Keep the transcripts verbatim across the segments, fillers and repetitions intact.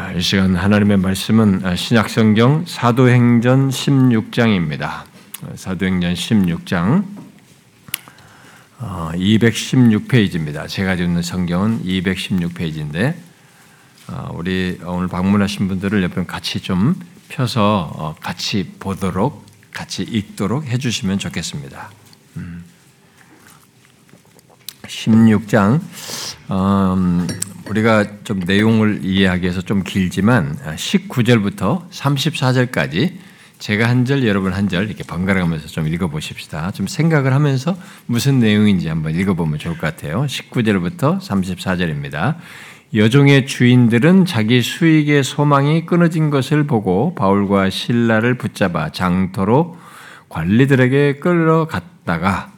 이 시간 하나님의 말씀은 신약성경 사도행전 십육 장입니다. 사도행전 십육 장 이백십육 페이지입니다. 제가 읽는 성경은 이백십육 페이지인데 우리 오늘 방문하신 분들을 옆에 같이 좀 펴서 같이 보도록 같이 읽도록 해주시면 좋겠습니다. 십육 장 음, 우리가 좀 내용을 이해하기 위해서 좀 길지만 십구 절부터 삼십사 절까지 제가 한 절, 여러분 한 절 이렇게 번갈아 가면서 좀 읽어보십시다. 좀 생각을 하면서 무슨 내용인지 한번 읽어보면 좋을 것 같아요. 십구 절부터 삼십사 절입니다. 여종의 주인들은 자기 수익의 소망이 끊어진 것을 보고 바울과 실라를 붙잡아 장터로 관리들에게 끌어갔다가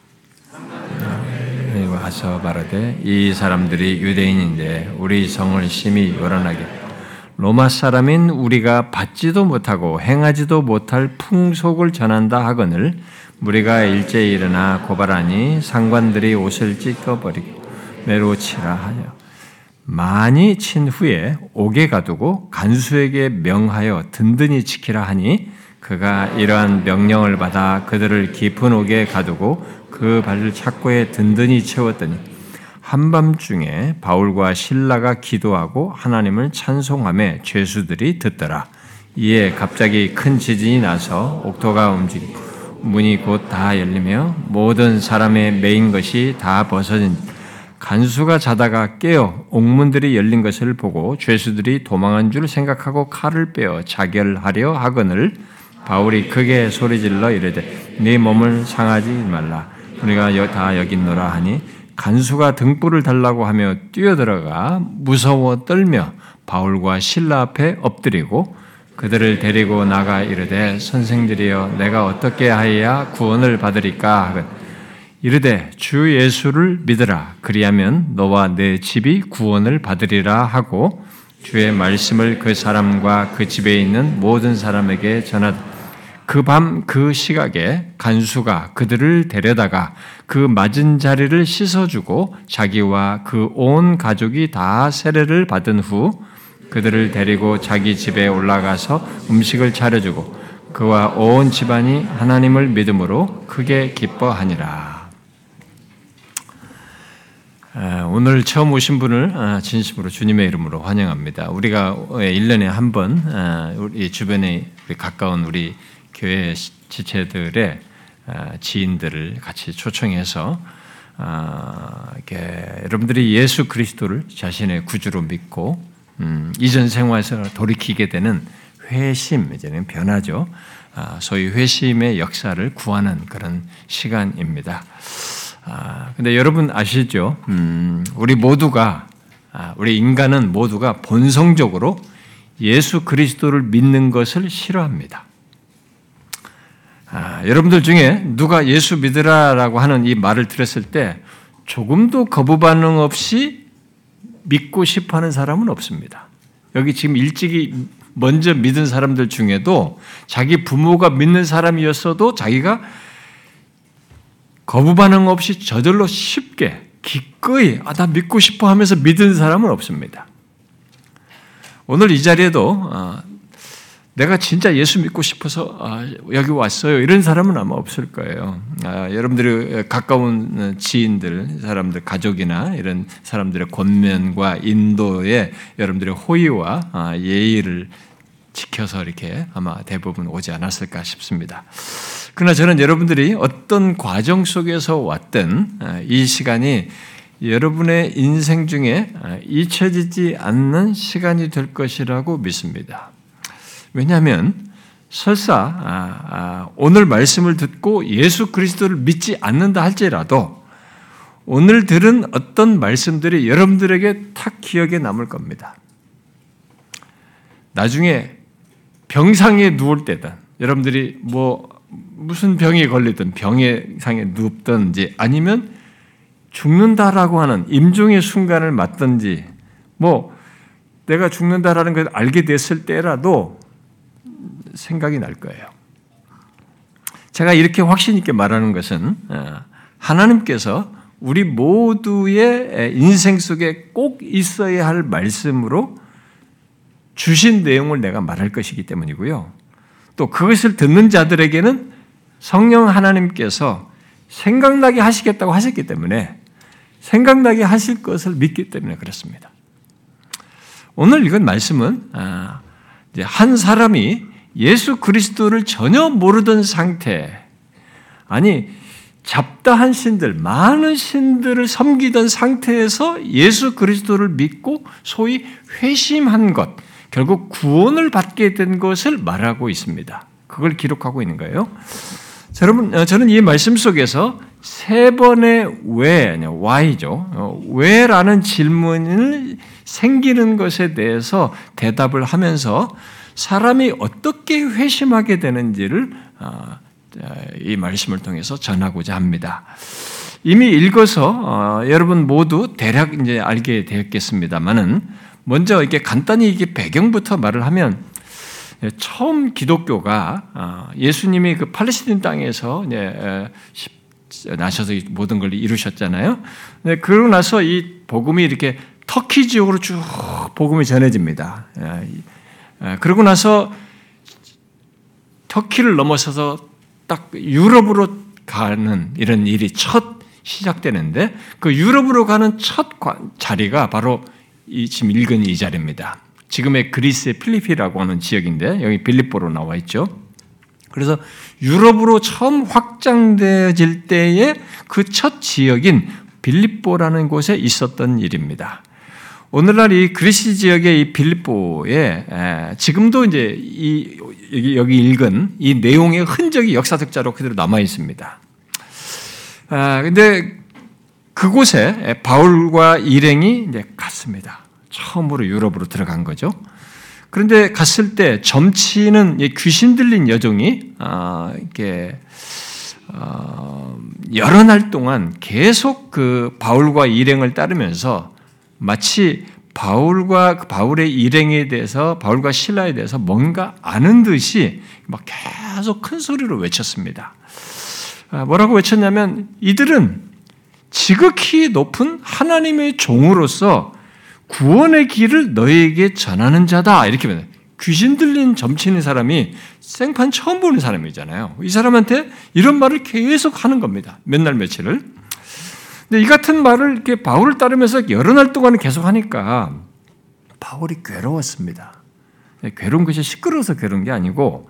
와서 말하되 이 사람들이 유대인인데 우리 성을 심히 요란하게 로마 사람인 우리가 받지도 못하고 행하지도 못할 풍속을 전한다 하거늘 무리가 일제히 일어나 고발하니 상관들이 옷을 찢어버리고 매로 치라 하여 많이 친 후에 옥에 가두고 간수에게 명하여 든든히 지키라 하니 그가 이러한 명령을 받아 그들을 깊은 옥에 가두고 그 발을 착고에 든든히 채웠더니 한밤중에 바울과 실라가 기도하고 하나님을 찬송하며 죄수들이 듣더라. 이에 갑자기 큰 지진이 나서 옥토가 움직이고 문이 곧 다 열리며 모든 사람의 매인 것이 다 벗어진 간수가 자다가 깨어 옥문들이 열린 것을 보고 죄수들이 도망한 줄 생각하고 칼을 빼어 자결하려 하거늘 바울이 크게 소리질러 이르되 네 몸을 상하지 말라. 우리가 다 여기 있노라 하니 간수가 등불을 달라고 하며 뛰어들어가 무서워 떨며 바울과 실라 앞에 엎드리고 그들을 데리고 나가 이르되 선생들이여 내가 어떻게 하여야 구원을 받으리까 하거든 이르되 주 예수를 믿으라 그리하면 너와 내 집이 구원을 받으리라 하고 주의 말씀을 그 사람과 그 집에 있는 모든 사람에게 전하다. 그 밤 그 시각에 간수가 그들을 데려다가 그 맞은 자리를 씻어주고 자기와 그 온 가족이 다 세례를 받은 후 그들을 데리고 자기 집에 올라가서 음식을 차려주고 그와 온 집안이 하나님을 믿음으로 크게 기뻐하니라. 오늘 처음 오신 분을 진심으로 주님의 이름으로 환영합니다. 우리가 일 년에 한 번 우리 주변에 가까운 우리 교회 지체들의 지인들을 같이 초청해서 이렇게 여러분들이 예수 그리스도를 자신의 구주로 믿고 음, 이전 생활에서 돌이키게 되는 회심, 이제는 변화죠. 소위 회심의 역사를 구하는 그런 시간입니다. 근데 여러분 아시죠? 음, 우리 모두가 우리 인간은 모두가 본성적으로 예수 그리스도를 믿는 것을 싫어합니다. 아, 여러분들 중에 누가 예수 믿으라라고 하는 이 말을 들었을 때 조금도 거부 반응 없이 믿고 싶어하는 사람은 없습니다. 여기 지금 일찍이 먼저 믿은 사람들 중에도 자기 부모가 믿는 사람이었어도 자기가 거부 반응 없이 저절로 쉽게 기꺼이 아, 나 믿고 싶어 하면서 믿은 사람은 없습니다. 오늘 이 자리에도 아, 내가 진짜 예수 믿고 싶어서 아, 여기 왔어요. 이런 사람은 아마 없을 거예요. 아, 여러분들이 가까운 지인들, 사람들, 가족이나 이런 사람들의 권면과 인도에 여러분들의 호의와 아, 예의를 지켜서 이렇게 아마 대부분 오지 않았을까 싶습니다. 그러나 저는 여러분들이 어떤 과정 속에서 왔든 아, 이 시간이 여러분의 인생 중에 잊혀지지 않는 시간이 될 것이라고 믿습니다. 왜냐하면 설사 아, 아, 오늘 말씀을 듣고 예수 그리스도를 믿지 않는다 할지라도 오늘 들은 어떤 말씀들이 여러분들에게 탁 기억에 남을 겁니다. 나중에 병상에 누울 때든 여러분들이 뭐 무슨 병에 걸리든 병의 상에 눕든지 아니면 죽는다라고 하는 임종의 순간을 맞든지 뭐 내가 죽는다라는 걸 알게 됐을 때라도 생각이 날 거예요. 제가 이렇게 확신 있게 말하는 것은 하나님께서 우리 모두의 인생 속에 꼭 있어야 할 말씀으로 주신 내용을 내가 말할 것이기 때문이고요. 또 그것을 듣는 자들에게는 성령 하나님께서 생각나게 하시겠다고 하셨기 때문에 생각나게 하실 것을 믿기 때문에 그렇습니다. 오늘 읽은 말씀은 한 사람이 예수 그리스도를 전혀 모르던 상태, 아니 잡다한 신들, 많은 신들을 섬기던 상태에서 예수 그리스도를 믿고 소위 회심한 것, 결국 구원을 받게 된 것을 말하고 있습니다. 그걸 기록하고 있는 거예요. 자, 여러분, 저는 이 말씀 속에서 세 번의 왜, why죠. 왜라는 질문을 생기는 것에 대해서 대답을 하면서 사람이 어떻게 회심하게 되는지를 이 말씀을 통해서 전하고자 합니다. 이미 읽어서 어, 여러분 모두 대략 이제 알게 되었겠습니다만은 먼저 이렇게 간단히 이게 배경부터 말을 하면 처음 기독교가 어, 예수님이 그 팔레스틴 땅에서 이제 나셔서 모든 걸 이루셨잖아요. 네, 그러고 나서 이 복음이 이렇게 터키 지역으로 쭉 복음이 전해집니다. 그러고 나서 터키를 넘어서서 딱 유럽으로 가는 이런 일이 첫 시작되는데 그 유럽으로 가는 첫 자리가 바로 이 지금 읽은 이 자리입니다. 지금의 그리스의 필리피라고 하는 지역인데 여기 빌립보로 나와 있죠. 그래서 유럽으로 처음 확장되어질 때의 그 첫 지역인 빌립보라는 곳에 있었던 일입니다. 오늘날 이 그리스 지역의 이 빌립보에 지금도 이제 이 여기, 여기 읽은 이 내용의 흔적이 역사적자로 그대로 남아 있습니다. 아, 근데 그곳에 바울과 일행이 이제 갔습니다. 처음으로 유럽으로 들어간 거죠. 그런데 갔을 때 점치는 귀신 들린 여종이 아, 이렇게 어, 여러 날 동안 계속 그 바울과 일행을 따르면서 마치 바울과 바울의 일행에 대해서 바울과 실라에 대해서 뭔가 아는 듯이 막 계속 큰 소리로 외쳤습니다. 뭐라고 외쳤냐면 이들은 지극히 높은 하나님의 종으로서 구원의 길을 너희에게 전하는 자다. 이렇게 말해요. 귀신 들린 점치는 사람이 생판 처음 보는 사람이잖아요. 이 사람한테 이런 말을 계속 하는 겁니다. 몇 날 며칠을. 근데 이 같은 말을 이렇게 바울을 따르면서 여러 날 동안 계속 하니까 바울이 괴로웠습니다. 괴로운 것이 시끄러워서 괴로운 게 아니고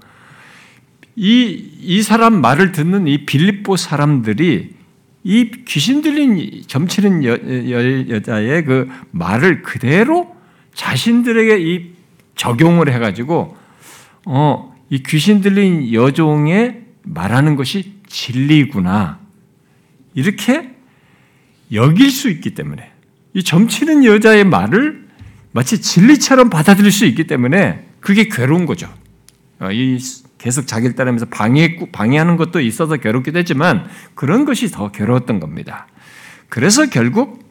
이, 이 사람 말을 듣는 이 빌립보 사람들이 이 귀신 들린 점치는 여, 여, 여자의 그 말을 그대로 자신들에게 이 적용을 해가지고 어, 이 귀신 들린 여종의 말하는 것이 진리구나 이렇게 여길 수 있기 때문에 이 점치는 여자의 말을 마치 진리처럼 받아들일 수 있기 때문에 그게 괴로운 거죠. 이 계속 자기를 따르면서 방해, 방해하는 것도 있어서 괴롭기도 했지만 그런 것이 더 괴로웠던 겁니다. 그래서 결국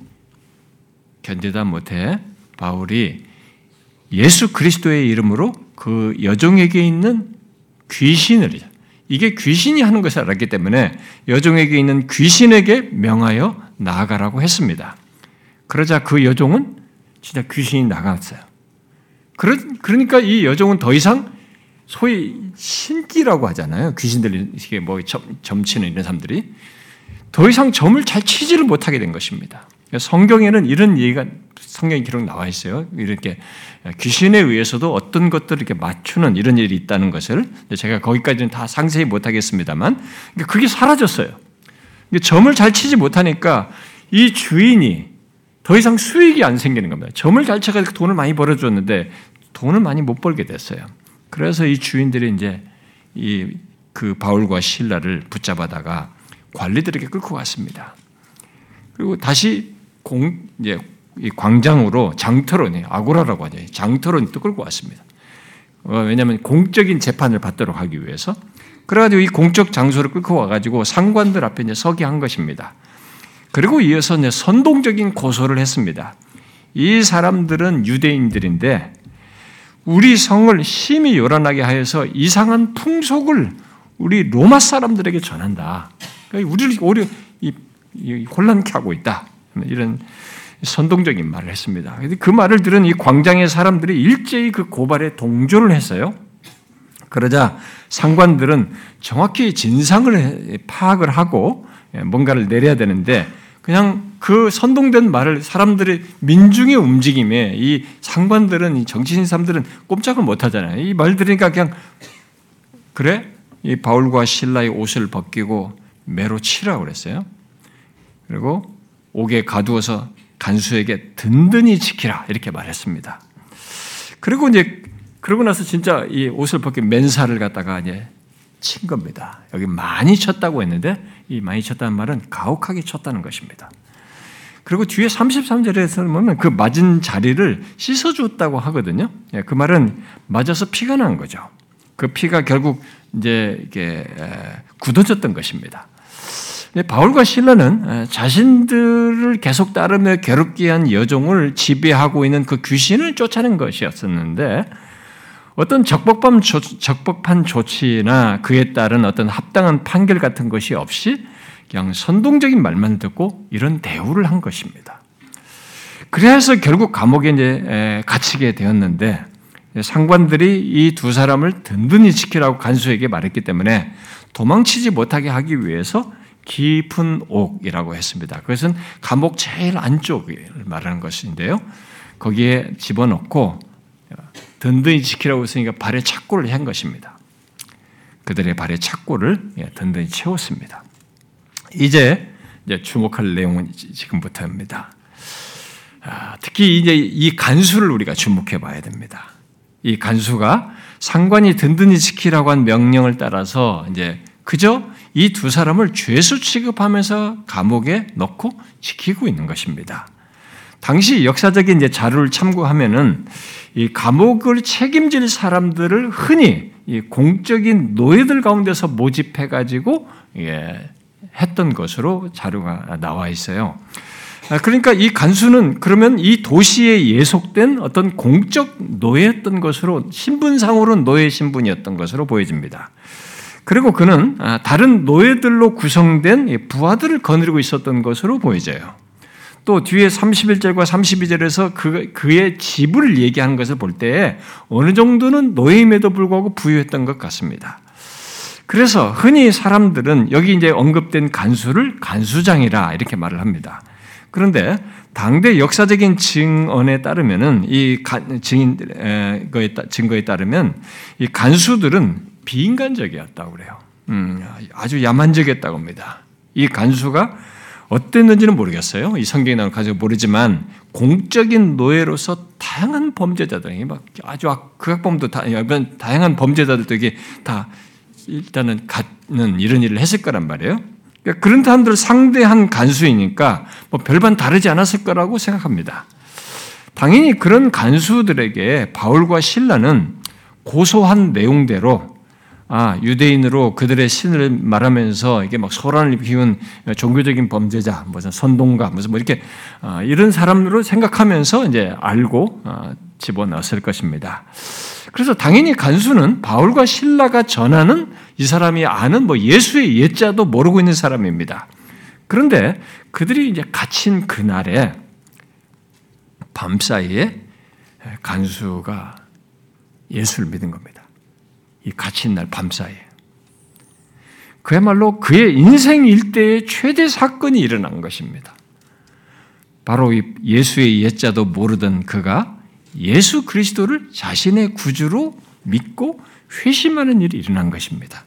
견디다 못해 바울이 예수 그리스도의 이름으로 그 여종에게 있는 귀신을, 이게 귀신이 하는 것을 알았기 때문에 여종에게 있는 귀신에게 명하여 나아가라고 했습니다. 그러자 그 여종은 진짜 귀신이 나갔어요. 그러니까 이 여종은 더 이상 소위 신기라고 하잖아요. 귀신 들린 뭐 점치는 이런 사람들이 더 이상 점을 잘 치지를 못하게 된 것입니다. 성경에는 이런 얘기가 성경 기록 나와 있어요. 이렇게 귀신에 의해서도 어떤 것들을 이렇게 맞추는 이런 일이 있다는 것을 제가 거기까지는 다 상세히 못하겠습니다만 그게 사라졌어요. 점을 잘 치지 못하니까 이 주인이 더 이상 수익이 안 생기는 겁니다. 점을 잘 쳐가지고 돈을 많이 벌어줬는데 돈을 많이 못 벌게 됐어요. 그래서 이 주인들이 이제 이 그 바울과 실라를 붙잡아다가 관리들에게 끌고 갔습니다. 그리고 다시 공 이제 이 광장으로 장터론이 아고라라고 하죠. 장터론이 또 끌고 왔습니다. 어, 왜냐하면 공적인 재판을 받도록 하기 위해서. 그래가지고 이 공적 장소를 끌고 와가지고 상관들 앞에 이제 서게 한 것입니다. 그리고 이어서 이제 선동적인 고소를 했습니다. 이 사람들은 유대인들인데 우리 성을 심히 요란하게 하여서 이상한 풍속을 우리 로마 사람들에게 전한다. 그러니까 우리를 오히려 이, 이 혼란케 하고 있다. 이런 선동적인 말을 했습니다. 그 말을 들은 이 광장의 사람들이 일제히 그 고발에 동조를 했어요. 그러자 상관들은 정확히 진상을 파악을 하고 뭔가를 내려야 되는데 그냥 그 선동된 말을 사람들의 민중의 움직임에 이 상관들은 이 정치인 사람들은 꼼짝을 못 하잖아요. 이 말 들으니까 그냥 그래? 이 바울과 실라의 옷을 벗기고 매로 치라고 그랬어요. 그리고 옥에 가두어서 간수에게 든든히 지키라 이렇게 말했습니다. 그리고 이제 그러고 나서 진짜 이 옷을 벗긴 맨살을 갖다가 이제 친 겁니다. 여기 많이 쳤다고 했는데 이 많이 쳤다는 말은 가혹하게 쳤다는 것입니다. 그리고 뒤에 삼십삼 절에서 보면 그 맞은 자리를 씻어주었다고 하거든요. 그 말은 맞아서 피가 난 거죠. 그 피가 결국 이제 이게 굳어졌던 것입니다. 바울과 실라는 자신들을 계속 따르며 괴롭게 한 여종을 지배하고 있는 그 귀신을 쫓아낸 것이었었는데 어떤 적법한, 조, 적법한 조치나 그에 따른 어떤 합당한 판결 같은 것이 없이 그냥 선동적인 말만 듣고 이런 대우를 한 것입니다. 그래서 결국 감옥에 이제 갇히게 되었는데 상관들이 이 두 사람을 든든히 지키라고 간수에게 말했기 때문에 도망치지 못하게 하기 위해서 깊은 옥이라고 했습니다. 그것은 감옥 제일 안쪽을 말하는 것인데요. 거기에 집어넣고 든든히 지키라고 했으니까 발에 착고를 한 것입니다. 그들의 발에 착고를 든든히 채웠습니다. 이제 이제 주목할 내용은 지금부터입니다. 특히 이제 이 간수를 우리가 주목해 봐야 됩니다. 이 간수가 상관이 든든히 지키라고 한 명령을 따라서 이제 그저 이 두 사람을 죄수 취급하면서 감옥에 넣고 지키고 있는 것입니다. 당시 역사적인 이제 자료를 참고하면은 이 감옥을 책임질 사람들을 흔히 이 공적인 노예들 가운데서 모집해 가지고 예, 했던 것으로 자료가 나와 있어요. 그러니까 이 간수는 그러면 이 도시에 예속된 어떤 공적 노예였던 것으로 신분상으로 노예 신분이었던 것으로 보여집니다. 그리고 그는 다른 노예들로 구성된 부하들을 거느리고 있었던 것으로 보여져요. 또 뒤에 삼십일 절과 삼십이 절에서 그, 그의 지불을 얘기하는 것을 볼 때 어느 정도는 노예임에도 불구하고 부유했던 것 같습니다. 그래서 흔히 사람들은 여기 이제 언급된 간수를 간수장이라 이렇게 말을 합니다. 그런데 당대 역사적인 증언에 따르면은 이 증인 증거에 따르면 이 간수들은 비인간적이었다고 그래요. 음, 아주 야만적이었다고 합니다. 이 간수가 어땠는지는 모르겠어요. 이 성경에 나오는 간수가 모르지만 공적인 노예로서 다양한 범죄자들, 막 아주 극악범도 다, 다양한 범죄자들도 이게 다 일단은 갖는 이런 일을 했을 거란 말이에요. 그러니까 그런 사람들을 상대한 간수이니까 뭐 별반 다르지 않았을 거라고 생각합니다. 당연히 그런 간수들에게 바울과 실라는 고소한 내용대로 아, 유대인으로 그들의 신을 말하면서 이게 막 소란을 피운 종교적인 범죄자, 무슨 선동가, 무슨 뭐 이렇게 어, 이런 사람으로 생각하면서 이제 알고 어, 집어넣었을 것입니다. 그래서 당연히 간수는 바울과 실라가 전하는 이 사람이 아는 뭐 예수의 예자도 모르고 있는 사람입니다. 그런데 그들이 이제 갇힌 그날에 밤 사이에 간수가 예수를 믿은 겁니다. 이 갇힌 날 밤사이에. 그야말로 그의 인생 일대의 최대 사건이 일어난 것입니다. 바로 이 예수의 예자도 모르던 그가 예수 그리스도를 자신의 구주로 믿고 회심하는 일이 일어난 것입니다.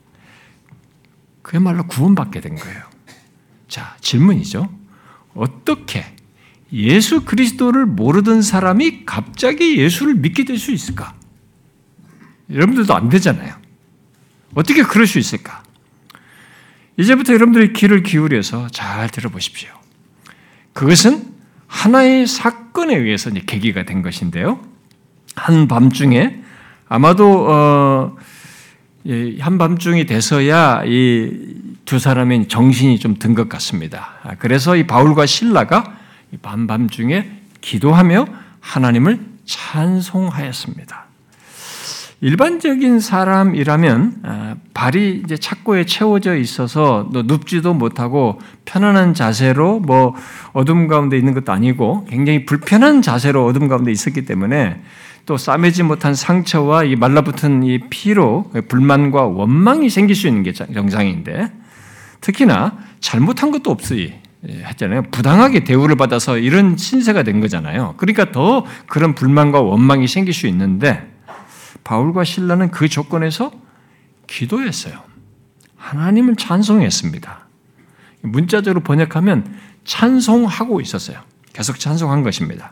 그야말로 구원받게 된 거예요. 자, 질문이죠. 어떻게 예수 그리스도를 모르던 사람이 갑자기 예수를 믿게 될 수 있을까? 여러분들도 안 되잖아요. 어떻게 그럴 수 있을까? 이제부터 여러분들이 귀를 기울여서 잘 들어보십시오. 그것은 하나의 사건에 의해서 이제 계기가 된 것인데요. 한밤중에 아마도 어, 한밤중이 돼서야 이 두 사람의 정신이 좀 든 것 같습니다. 그래서 이 바울과 실라가 밤밤중에 기도하며 하나님을 찬송하였습니다. 일반적인 사람이라면 발이 이제 착고에 채워져 있어서 눕지도 못하고 편안한 자세로 뭐 어둠 가운데 있는 것도 아니고 굉장히 불편한 자세로 어둠 가운데 있었기 때문에 또 싸매지 못한 상처와 이 말라붙은 이 피로 불만과 원망이 생길 수 있는 게 정상인데, 특히나 잘못한 것도 없이 했잖아요. 부당하게 대우를 받아서 이런 신세가 된 거잖아요. 그러니까 더 그런 불만과 원망이 생길 수 있는데, 바울과 실라는 그 조건에서 기도했어요. 하나님을 찬송했습니다. 문자적으로 번역하면 찬송하고 있었어요. 계속 찬송한 것입니다.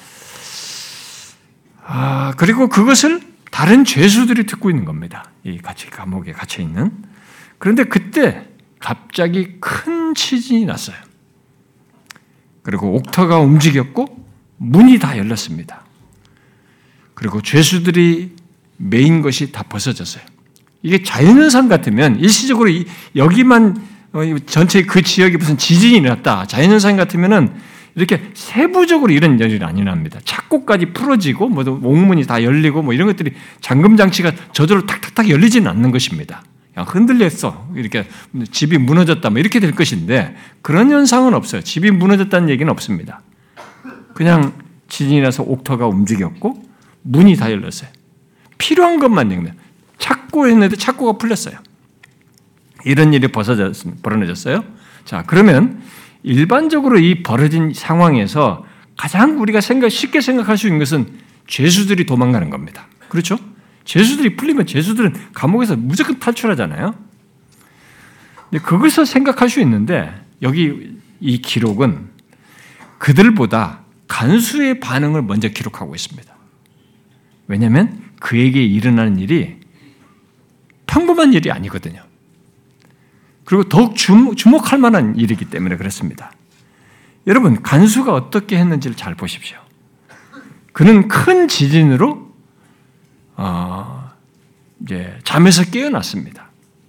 아, 그리고 그것을 다른 죄수들이 듣고 있는 겁니다. 이 같이 감옥에 갇혀 있는. 그런데 그때 갑자기 큰 지진이 났어요. 그리고 옥터가 움직였고 문이 다 열렸습니다. 그리고 죄수들이 메인 것이 다 벗어졌어요. 이게 자연현상 같으면 일시적으로 여기만 전체 그 지역에 무슨 지진이 났다. 자연현상 같으면은 이렇게 세부적으로 이런 일이 아니랍니다. 착고까지 풀어지고 뭐 옥문이 다 열리고 뭐 이런 것들이 잠금 장치가 저절로 탁탁탁 열리지는 않는 것입니다. 그냥 흔들렸어. 이렇게 집이 무너졌다. 뭐 이렇게 될 것인데 그런 현상은 없어요. 집이 무너졌다는 얘기는 없습니다. 그냥 지진이 나서 옥터가 움직였고 문이 다 열렸어요. 필요한 것만 얘기해요. 찾고 했는데 찾고가 풀렸어요. 이런 일이 벌어졌어요. 자, 그러면 일반적으로 이 벌어진 상황에서 가장 우리가 생각, 쉽게 생각할 수 있는 것은 죄수들이 도망가는 겁니다. 그렇죠? 죄수들이 풀리면 죄수들은 감옥에서 무조건 탈출하잖아요. 근데 그것을 생각할 수 있는데 여기 이 기록은 그들보다 간수의 반응을 먼저 기록하고 있습니다. 왜냐하면 그에게 일어나는 일이 평범한 일이 아니거든요. 그리고 더욱 주목할 만한 일이기 때문에 그렇습니다. 여러분, 간수가 어떻게 했는지를 잘 보십시오. 그는 큰 지진으로 어, 이제 잠에서 깨어났습니다.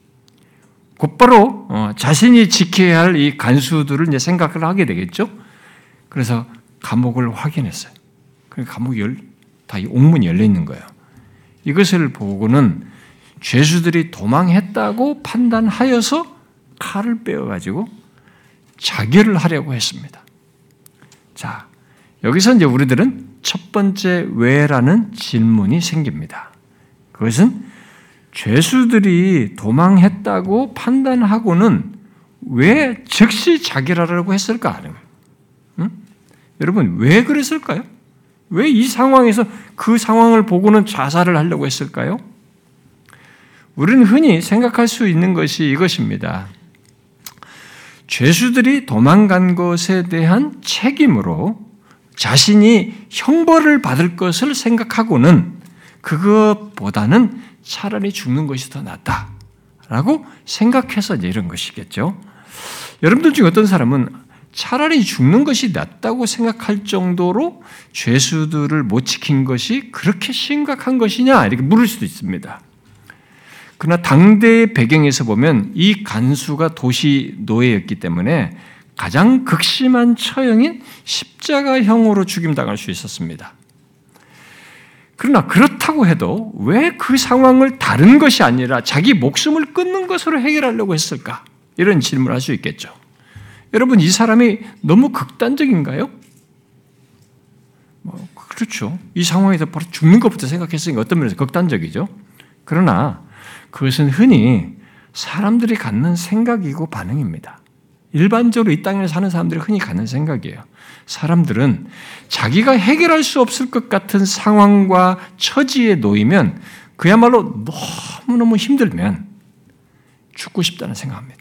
곧바로 어, 자신이 지켜야 할 이 간수들을 이제 생각을 하게 되겠죠. 그래서 감옥을 확인했어요. 그러니까 감옥이 열, 다 옥문이 열려 있는 거예요. 이것을 보고는 죄수들이 도망했다고 판단하여서 칼을 빼어가지고 자결을 하려고 했습니다. 자, 여기서 이제 우리들은 첫 번째 왜라는 질문이 생깁니다. 그것은 죄수들이 도망했다고 판단하고는 왜 즉시 자결하려고 했을까 하는 거예요. 응? 여러분, 왜 그랬을까요? 왜 이 상황에서 그 상황을 보고는 자살을 하려고 했을까요? 우리는 흔히 생각할 수 있는 것이 이것입니다. 죄수들이 도망간 것에 대한 책임으로 자신이 형벌을 받을 것을 생각하고는 그것보다는 차라리 죽는 것이 더 낫다라고 생각해서 이런 것이겠죠. 여러분들 중에 어떤 사람은 차라리 죽는 것이 낫다고 생각할 정도로 죄수들을 못 지킨 것이 그렇게 심각한 것이냐 이렇게 물을 수도 있습니다. 그러나 당대의 배경에서 보면 이 간수가 도시 노예였기 때문에 가장 극심한 처형인 십자가형으로 죽임당할 수 있었습니다. 그러나 그렇다고 해도 왜 그 상황을 다른 것이 아니라 자기 목숨을 끊는 것으로 해결하려고 했을까? 이런 질문을 할 수 있겠죠. 여러분, 이 사람이 너무 극단적인가요? 뭐, 그렇죠. 이 상황에서 바로 죽는 것부터 생각했으니까 어떤 면에서 극단적이죠. 그러나 그것은 흔히 사람들이 갖는 생각이고 반응입니다. 일반적으로 이 땅에 사는 사람들이 흔히 갖는 생각이에요. 사람들은 자기가 해결할 수 없을 것 같은 상황과 처지에 놓이면 그야말로 너무너무 힘들면 죽고 싶다는 생각합니다.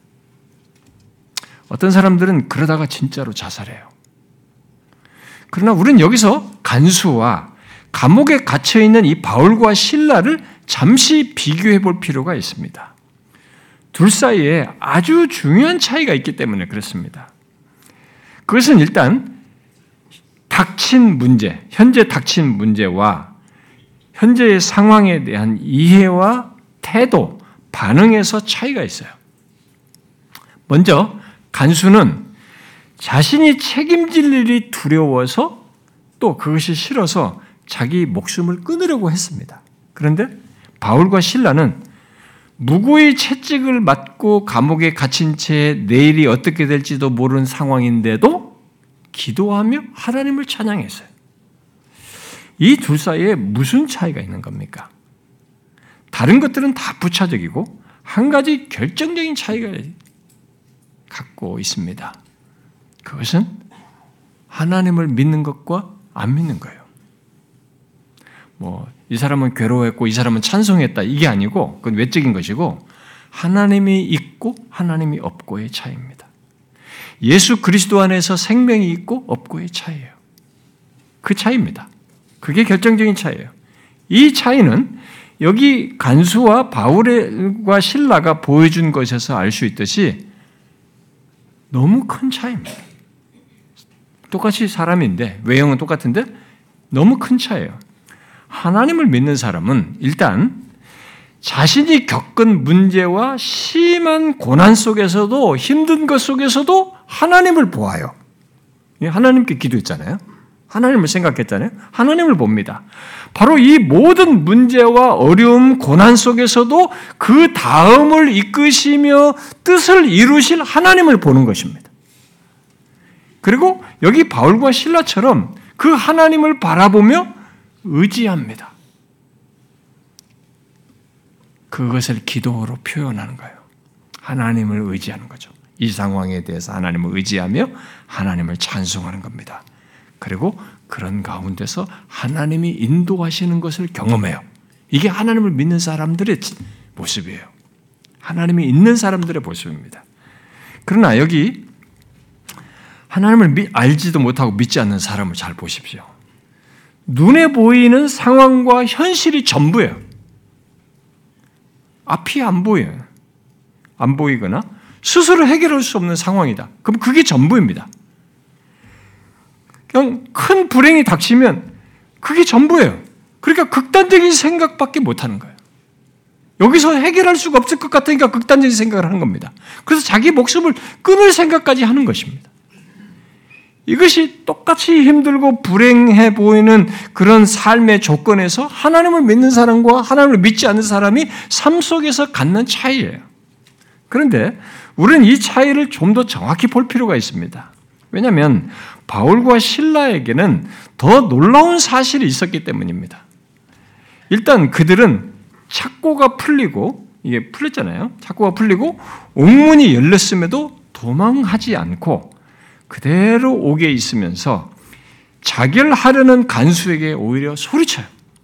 어떤 사람들은 그러다가 진짜로 자살해요. 그러나 우리는 여기서 간수와 감옥에 갇혀있는 이 바울과 실라를 잠시 비교해 볼 필요가 있습니다. 둘 사이에 아주 중요한 차이가 있기 때문에 그렇습니다. 그것은 일단 닥친 문제, 현재 닥친 문제와 현재의 상황에 대한 이해와 태도, 반응에서 차이가 있어요. 먼저 간수는 자신이 책임질 일이 두려워서 또 그것이 싫어서 자기 목숨을 끊으려고 했습니다. 그런데 바울과 실라는 무고의 채찍을 맞고 감옥에 갇힌 채 내일이 어떻게 될지도 모르는 상황인데도 기도하며 하나님을 찬양했어요. 이 둘 사이에 무슨 차이가 있는 겁니까? 다른 것들은 다 부차적이고 한 가지 결정적인 차이가 갖고 있습니다. 그것은 하나님을 믿는 것과 안 믿는 거예요. 뭐 이 사람은 괴로워했고 이 사람은 찬송했다 이게 아니고 그건 외적인 것이고 하나님이 있고 하나님이 없고의 차이입니다. 예수 그리스도 안에서 생명이 있고 없고의 차이예요. 그 차이입니다. 그게 결정적인 차이예요. 이 차이는 여기 간수와 바울과 실라가 보여준 것에서 알 수 있듯이 너무 큰 차이입니다. 똑같이 사람인데 외형은 똑같은데 너무 큰 차이예요. 하나님을 믿는 사람은 일단 자신이 겪은 문제와 심한 고난 속에서도 힘든 것 속에서도 하나님을 보아요. 하나님께 기도했잖아요. 하나님을 생각했잖아요. 하나님을 봅니다. 바로 이 모든 문제와 어려움, 고난 속에서도 그 다음을 이끄시며 뜻을 이루실 하나님을 보는 것입니다. 그리고 여기 바울과 실라처럼 그 하나님을 바라보며 의지합니다. 그것을 기도로 표현하는 거예요. 하나님을 의지하는 거죠. 이 상황에 대해서 하나님을 의지하며 하나님을 찬송하는 겁니다. 그리고 그런 가운데서 하나님이 인도하시는 것을 경험해요. 이게 하나님을 믿는 사람들의 모습이에요. 하나님이 있는 사람들의 모습입니다. 그러나 여기 하나님을 알지도 못하고 믿지 않는 사람을 잘 보십시오. 눈에 보이는 상황과 현실이 전부예요. 앞이 안 보여요. 안 보이거나 스스로 해결할 수 없는 상황이다. 그럼 그게 전부입니다. 그냥 큰 불행이 닥치면 그게 전부예요. 그러니까 극단적인 생각밖에 못하는 거예요. 여기서 해결할 수가 없을 것 같으니까 극단적인 생각을 하는 겁니다. 그래서 자기 목숨을 끊을 생각까지 하는 것입니다. 이것이 똑같이 힘들고 불행해 보이는 그런 삶의 조건에서 하나님을 믿는 사람과 하나님을 믿지 않는 사람이 삶 속에서 갖는 차이예요. 그런데 우리는 이 차이를 좀 더 정확히 볼 필요가 있습니다. 왜냐하면 바울과 실라에게는 더 놀라운 사실이 있었기 때문입니다. 일단 그들은 착고가 풀리고 이게 풀렸잖아요. 착고가 풀리고 옥문이 열렸음에도 도망하지 않고 그대로 옥에 있으면서 자결하려는 간수에게 오히려 소리쳐요.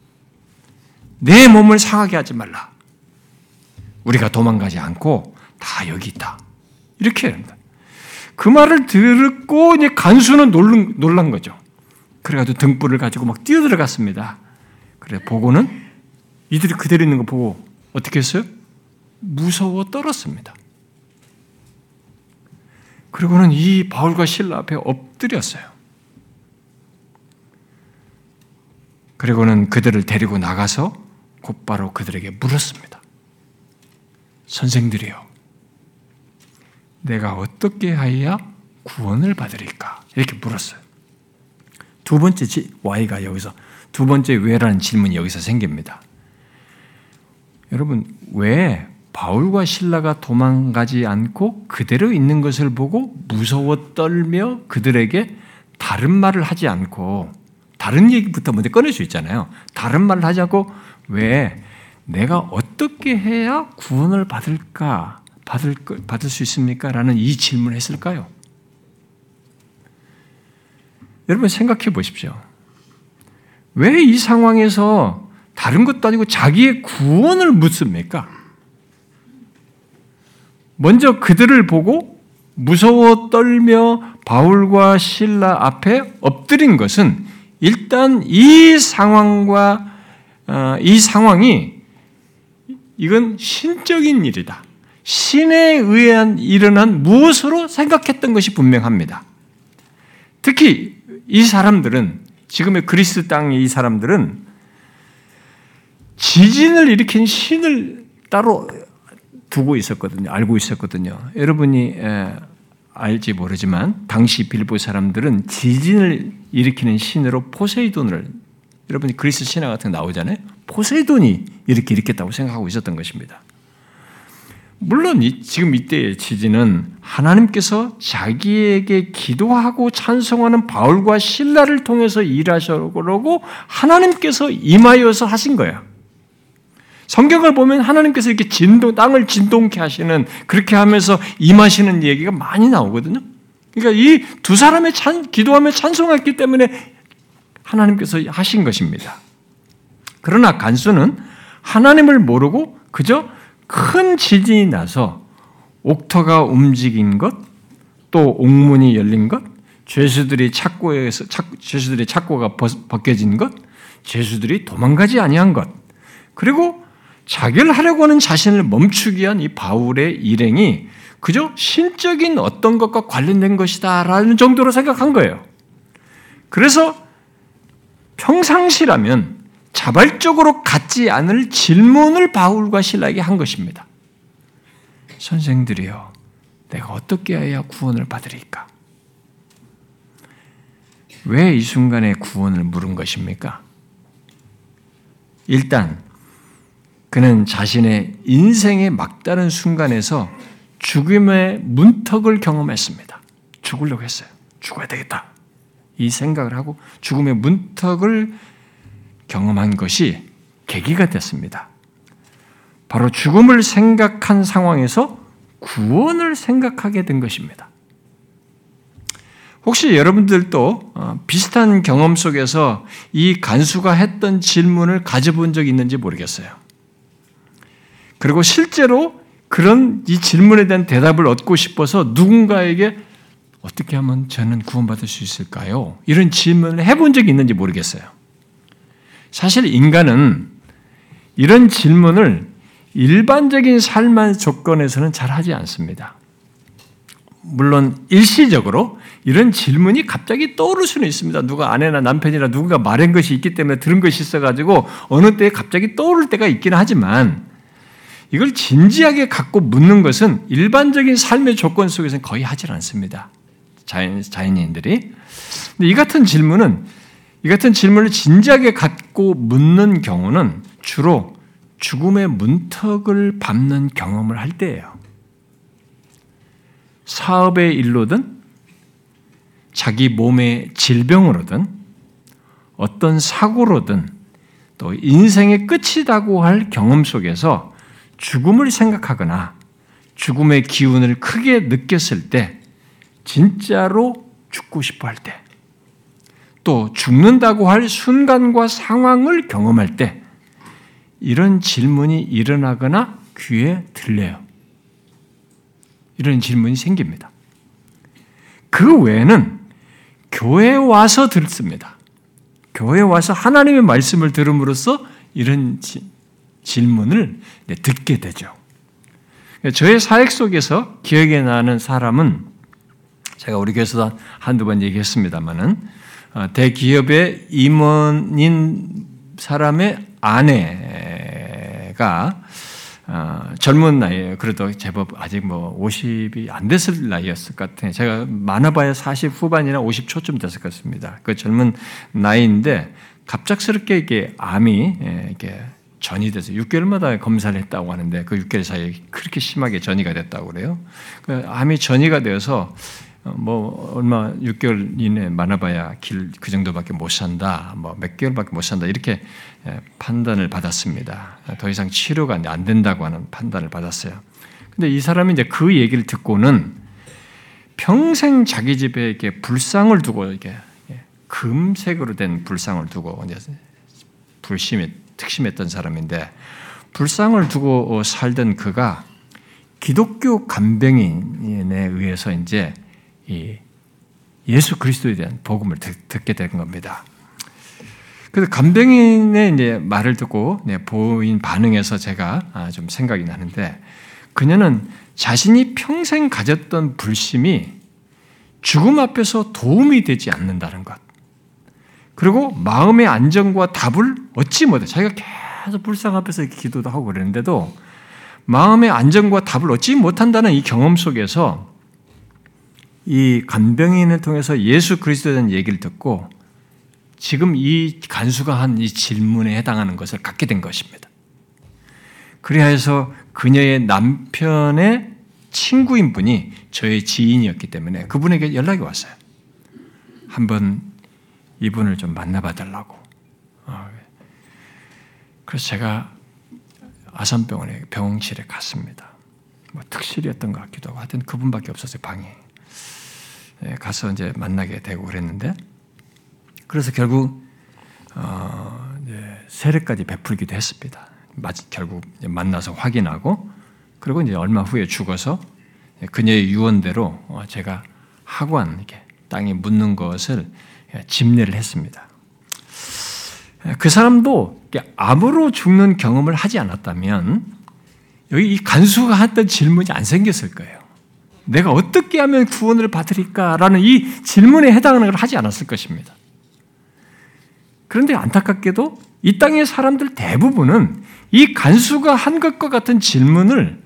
내 몸을 상하게 하지 말라. 우리가 도망가지 않고 다 여기 있다. 이렇게 합니다. 그 말을 듣고 이제 간수는 놀란, 놀란 거죠. 그래가지고 등불을 가지고 막 뛰어들어갔습니다. 그래 보고는 이들이 그대로 있는 거 보고 어떻게 했어요? 무서워 떨었습니다. 그리고는 이 바울과 실라 앞에 엎드렸어요. 그리고는 그들을 데리고 나가서 곧바로 그들에게 물었습니다. 선생들이여, 내가 어떻게 하여야 구원을 받으리까? 이렇게 물었어요. 두 번째 Y가 여기서, 두 번째 왜라는 질문이 여기서 생깁니다. 여러분, 왜 바울과 실라가 도망가지 않고 그대로 있는 것을 보고 무서워 떨며 그들에게 다른 말을 하지 않고, 다른 얘기부터 먼저 꺼낼 수 있잖아요. 다른 말을 하지 않고 왜 내가 어떻게 해야 구원을 받을까, 받을, 받을 수 있습니까? 라는 이 질문을 했을까요? 여러분 생각해 보십시오. 왜 이 상황에서 다른 것도 아니고 자기의 구원을 묻습니까? 먼저 그들을 보고 무서워 떨며 바울과 실라 앞에 엎드린 것은 일단 이 상황과 이 상황이 이건 신적인 일이다. 신에 의한 일어난 무엇으로 생각했던 것이 분명합니다. 특히 이 사람들은, 지금의 그리스 땅의 이 사람들은 지진을 일으킨 신을 따로 두고 있었거든요. 알고 있었거든요. 여러분이 알지 모르지만 당시 빌보 사람들은 지진을 일으키는 신으로 포세이돈을, 여러분이 그리스 신화 같은 거 나오잖아요. 포세이돈이 이렇게 일으켰다고 생각하고 있었던 것입니다. 물론 이, 지금 이때의 취지는 하나님께서 자기에게 기도하고 찬송하는 바울과 실라를 통해서 일하시려고 하나님께서 임하여서 하신 거예요. 성경을 보면 하나님께서 이렇게 진동, 땅을 진동케 하시는, 그렇게 하면서 임하시는 얘기가 많이 나오거든요. 그러니까 이 두 사람의 찬, 기도하며 찬송했기 때문에 하나님께서 하신 것입니다. 그러나 간수는 하나님을 모르고 그저 큰 지진이 나서 옥터가 움직인 것, 또 옥문이 열린 것, 죄수들이 착고에서 죄수들의 착고가 벗겨진 것, 죄수들이 도망가지 아니한 것, 그리고 자결 하려고 하는 자신을 멈추기 위한 이 바울의 일행이 그저 신적인 어떤 것과 관련된 것이다라는 정도로 생각한 거예요. 그래서 평상시라면 자발적으로 갖지 않을 질문을 바울과 실라에게 한 것입니다. 선생들이여, 내가 어떻게 해야 구원을 받으리까? 왜 이 순간에 구원을 물은 것입니까? 일단 그는 자신의 인생의 막다른 순간에서 죽음의 문턱을 경험했습니다. 죽으려고 했어요. 죽어야 되겠다. 이 생각을 하고 죽음의 문턱을 경험한 것이 계기가 됐습니다. 바로 죽음을 생각한 상황에서 구원을 생각하게 된 것입니다. 혹시 여러분들도 비슷한 경험 속에서 이 간수가 했던 질문을 가져본 적이 있는지 모르겠어요. 그리고 실제로 그런 이 질문에 대한 대답을 얻고 싶어서 누군가에게 어떻게 하면 저는 구원받을 수 있을까요? 이런 질문을 해본 적이 있는지 모르겠어요. 사실 인간은 이런 질문을 일반적인 삶의 조건에서는 잘 하지 않습니다. 물론 일시적으로 이런 질문이 갑자기 떠오를 수는 있습니다. 누가 아내나 남편이나 누군가 말한 것이 있기 때문에 들은 것이 있어가지고 어느 때에 갑자기 떠오를 때가 있기는 하지만 이걸 진지하게 갖고 묻는 것은 일반적인 삶의 조건 속에서는 거의 하질 않습니다. 자연, 자연인들이. 근데 이 같은 질문은 이 같은 질문을 진지하게 갖고 묻는 경우는 주로 죽음의 문턱을 밟는 경험을 할 때예요. 사업의 일로든 자기 몸의 질병으로든 어떤 사고로든 또 인생의 끝이라고 할 경험 속에서 죽음을 생각하거나 죽음의 기운을 크게 느꼈을 때, 진짜로 죽고 싶어 할 때, 또 죽는다고 할 순간과 상황을 경험할 때 이런 질문이 일어나거나 귀에 들려요. 이런 질문이 생깁니다. 그 외에는 교회에 와서 듣습니다. 교회에 와서 하나님의 말씀을 들음으로써 이런 지, 질문을 듣게 되죠. 저의 사역 속에서 기억에 나는 사람은 제가 우리 교회에서도 한두 번 얘기했습니다마는 대기업의 임원인 사람의 아내가 젊은 나이에요. 그래도 제법 아직 뭐 오십이 안 됐을 나이였을 것 같아요. 제가 많아봐야 사십 후반이나 오십 초쯤 됐을 것 같습니다. 그 젊은 나이인데 갑작스럽게 이게 암이 이렇게 전이 돼서 육 개월마다 검사를 했다고 하는데 그 육 개월 사이에 그렇게 심하게 전이가 됐다고 그래요. 그 암이 전이가 되어서 뭐 얼마 육 개월 이내 많아봐야 길 그 정도밖에 못 산다. 뭐 몇 개월밖에 못 산다. 이렇게 판단을 받았습니다. 더 이상 치료가 안 된다고 하는 판단을 받았어요. 근데 이 사람이 이제 그 얘기를 듣고는 평생 자기 집에 이렇게 불상을 두고 이렇게 금색으로 된 불상을 두고 이제 불심이 특심했던 사람인데 불상을 두고 살던 그가 기독교 간병인에 의해서 이제 이 예수 그리스도에 대한 복음을 듣게 된 겁니다. 그래서 간병인의 이제 말을 듣고 보인 반응에서 제가 좀 생각이 나는데 그녀는 자신이 평생 가졌던 불심이 죽음 앞에서 도움이 되지 않는다는 것. 그리고 마음의 안정과 답을 얻지 못해. 자기가 계속 불상 앞에서 기도도 하고 그랬는데도 마음의 안정과 답을 얻지 못한다는 이 경험 속에서 이 간병인을 통해서 예수 그리스도에 대한 얘기를 듣고 지금 이 간수가 한 이 질문에 해당하는 것을 갖게 된 것입니다. 그리하여서 그녀의 남편의 친구인 분이 저의 지인이었기 때문에 그분에게 연락이 왔어요. 한번 이분을 좀 만나봐달라고. 그래서 제가 아산병원에 병원실에 갔습니다. 뭐 특실이었던 것 같기도 하고 하여튼 그분밖에 없었어요, 방에. 가서 이제 만나게 되고 그랬는데 그래서 결국 어, 이제 세례까지 베풀기도 했습니다. 결국 만나서 확인하고 그리고 이제 얼마 후에 죽어서 그녀의 유언대로 제가 하관 이렇게 땅에 묻는 것을 집례를 했습니다. 그 사람도 암으로 죽는 경험을 하지 않았다면 여기 이 간수가 했던 질문이 안 생겼을 거예요. 내가 어떻게 하면 구원을 받으리까라는 이 질문에 해당하는 걸 하지 않았을 것입니다. 그런데 안타깝게도 이 땅의 사람들 대부분은 이 간수가 한 것과 같은 질문을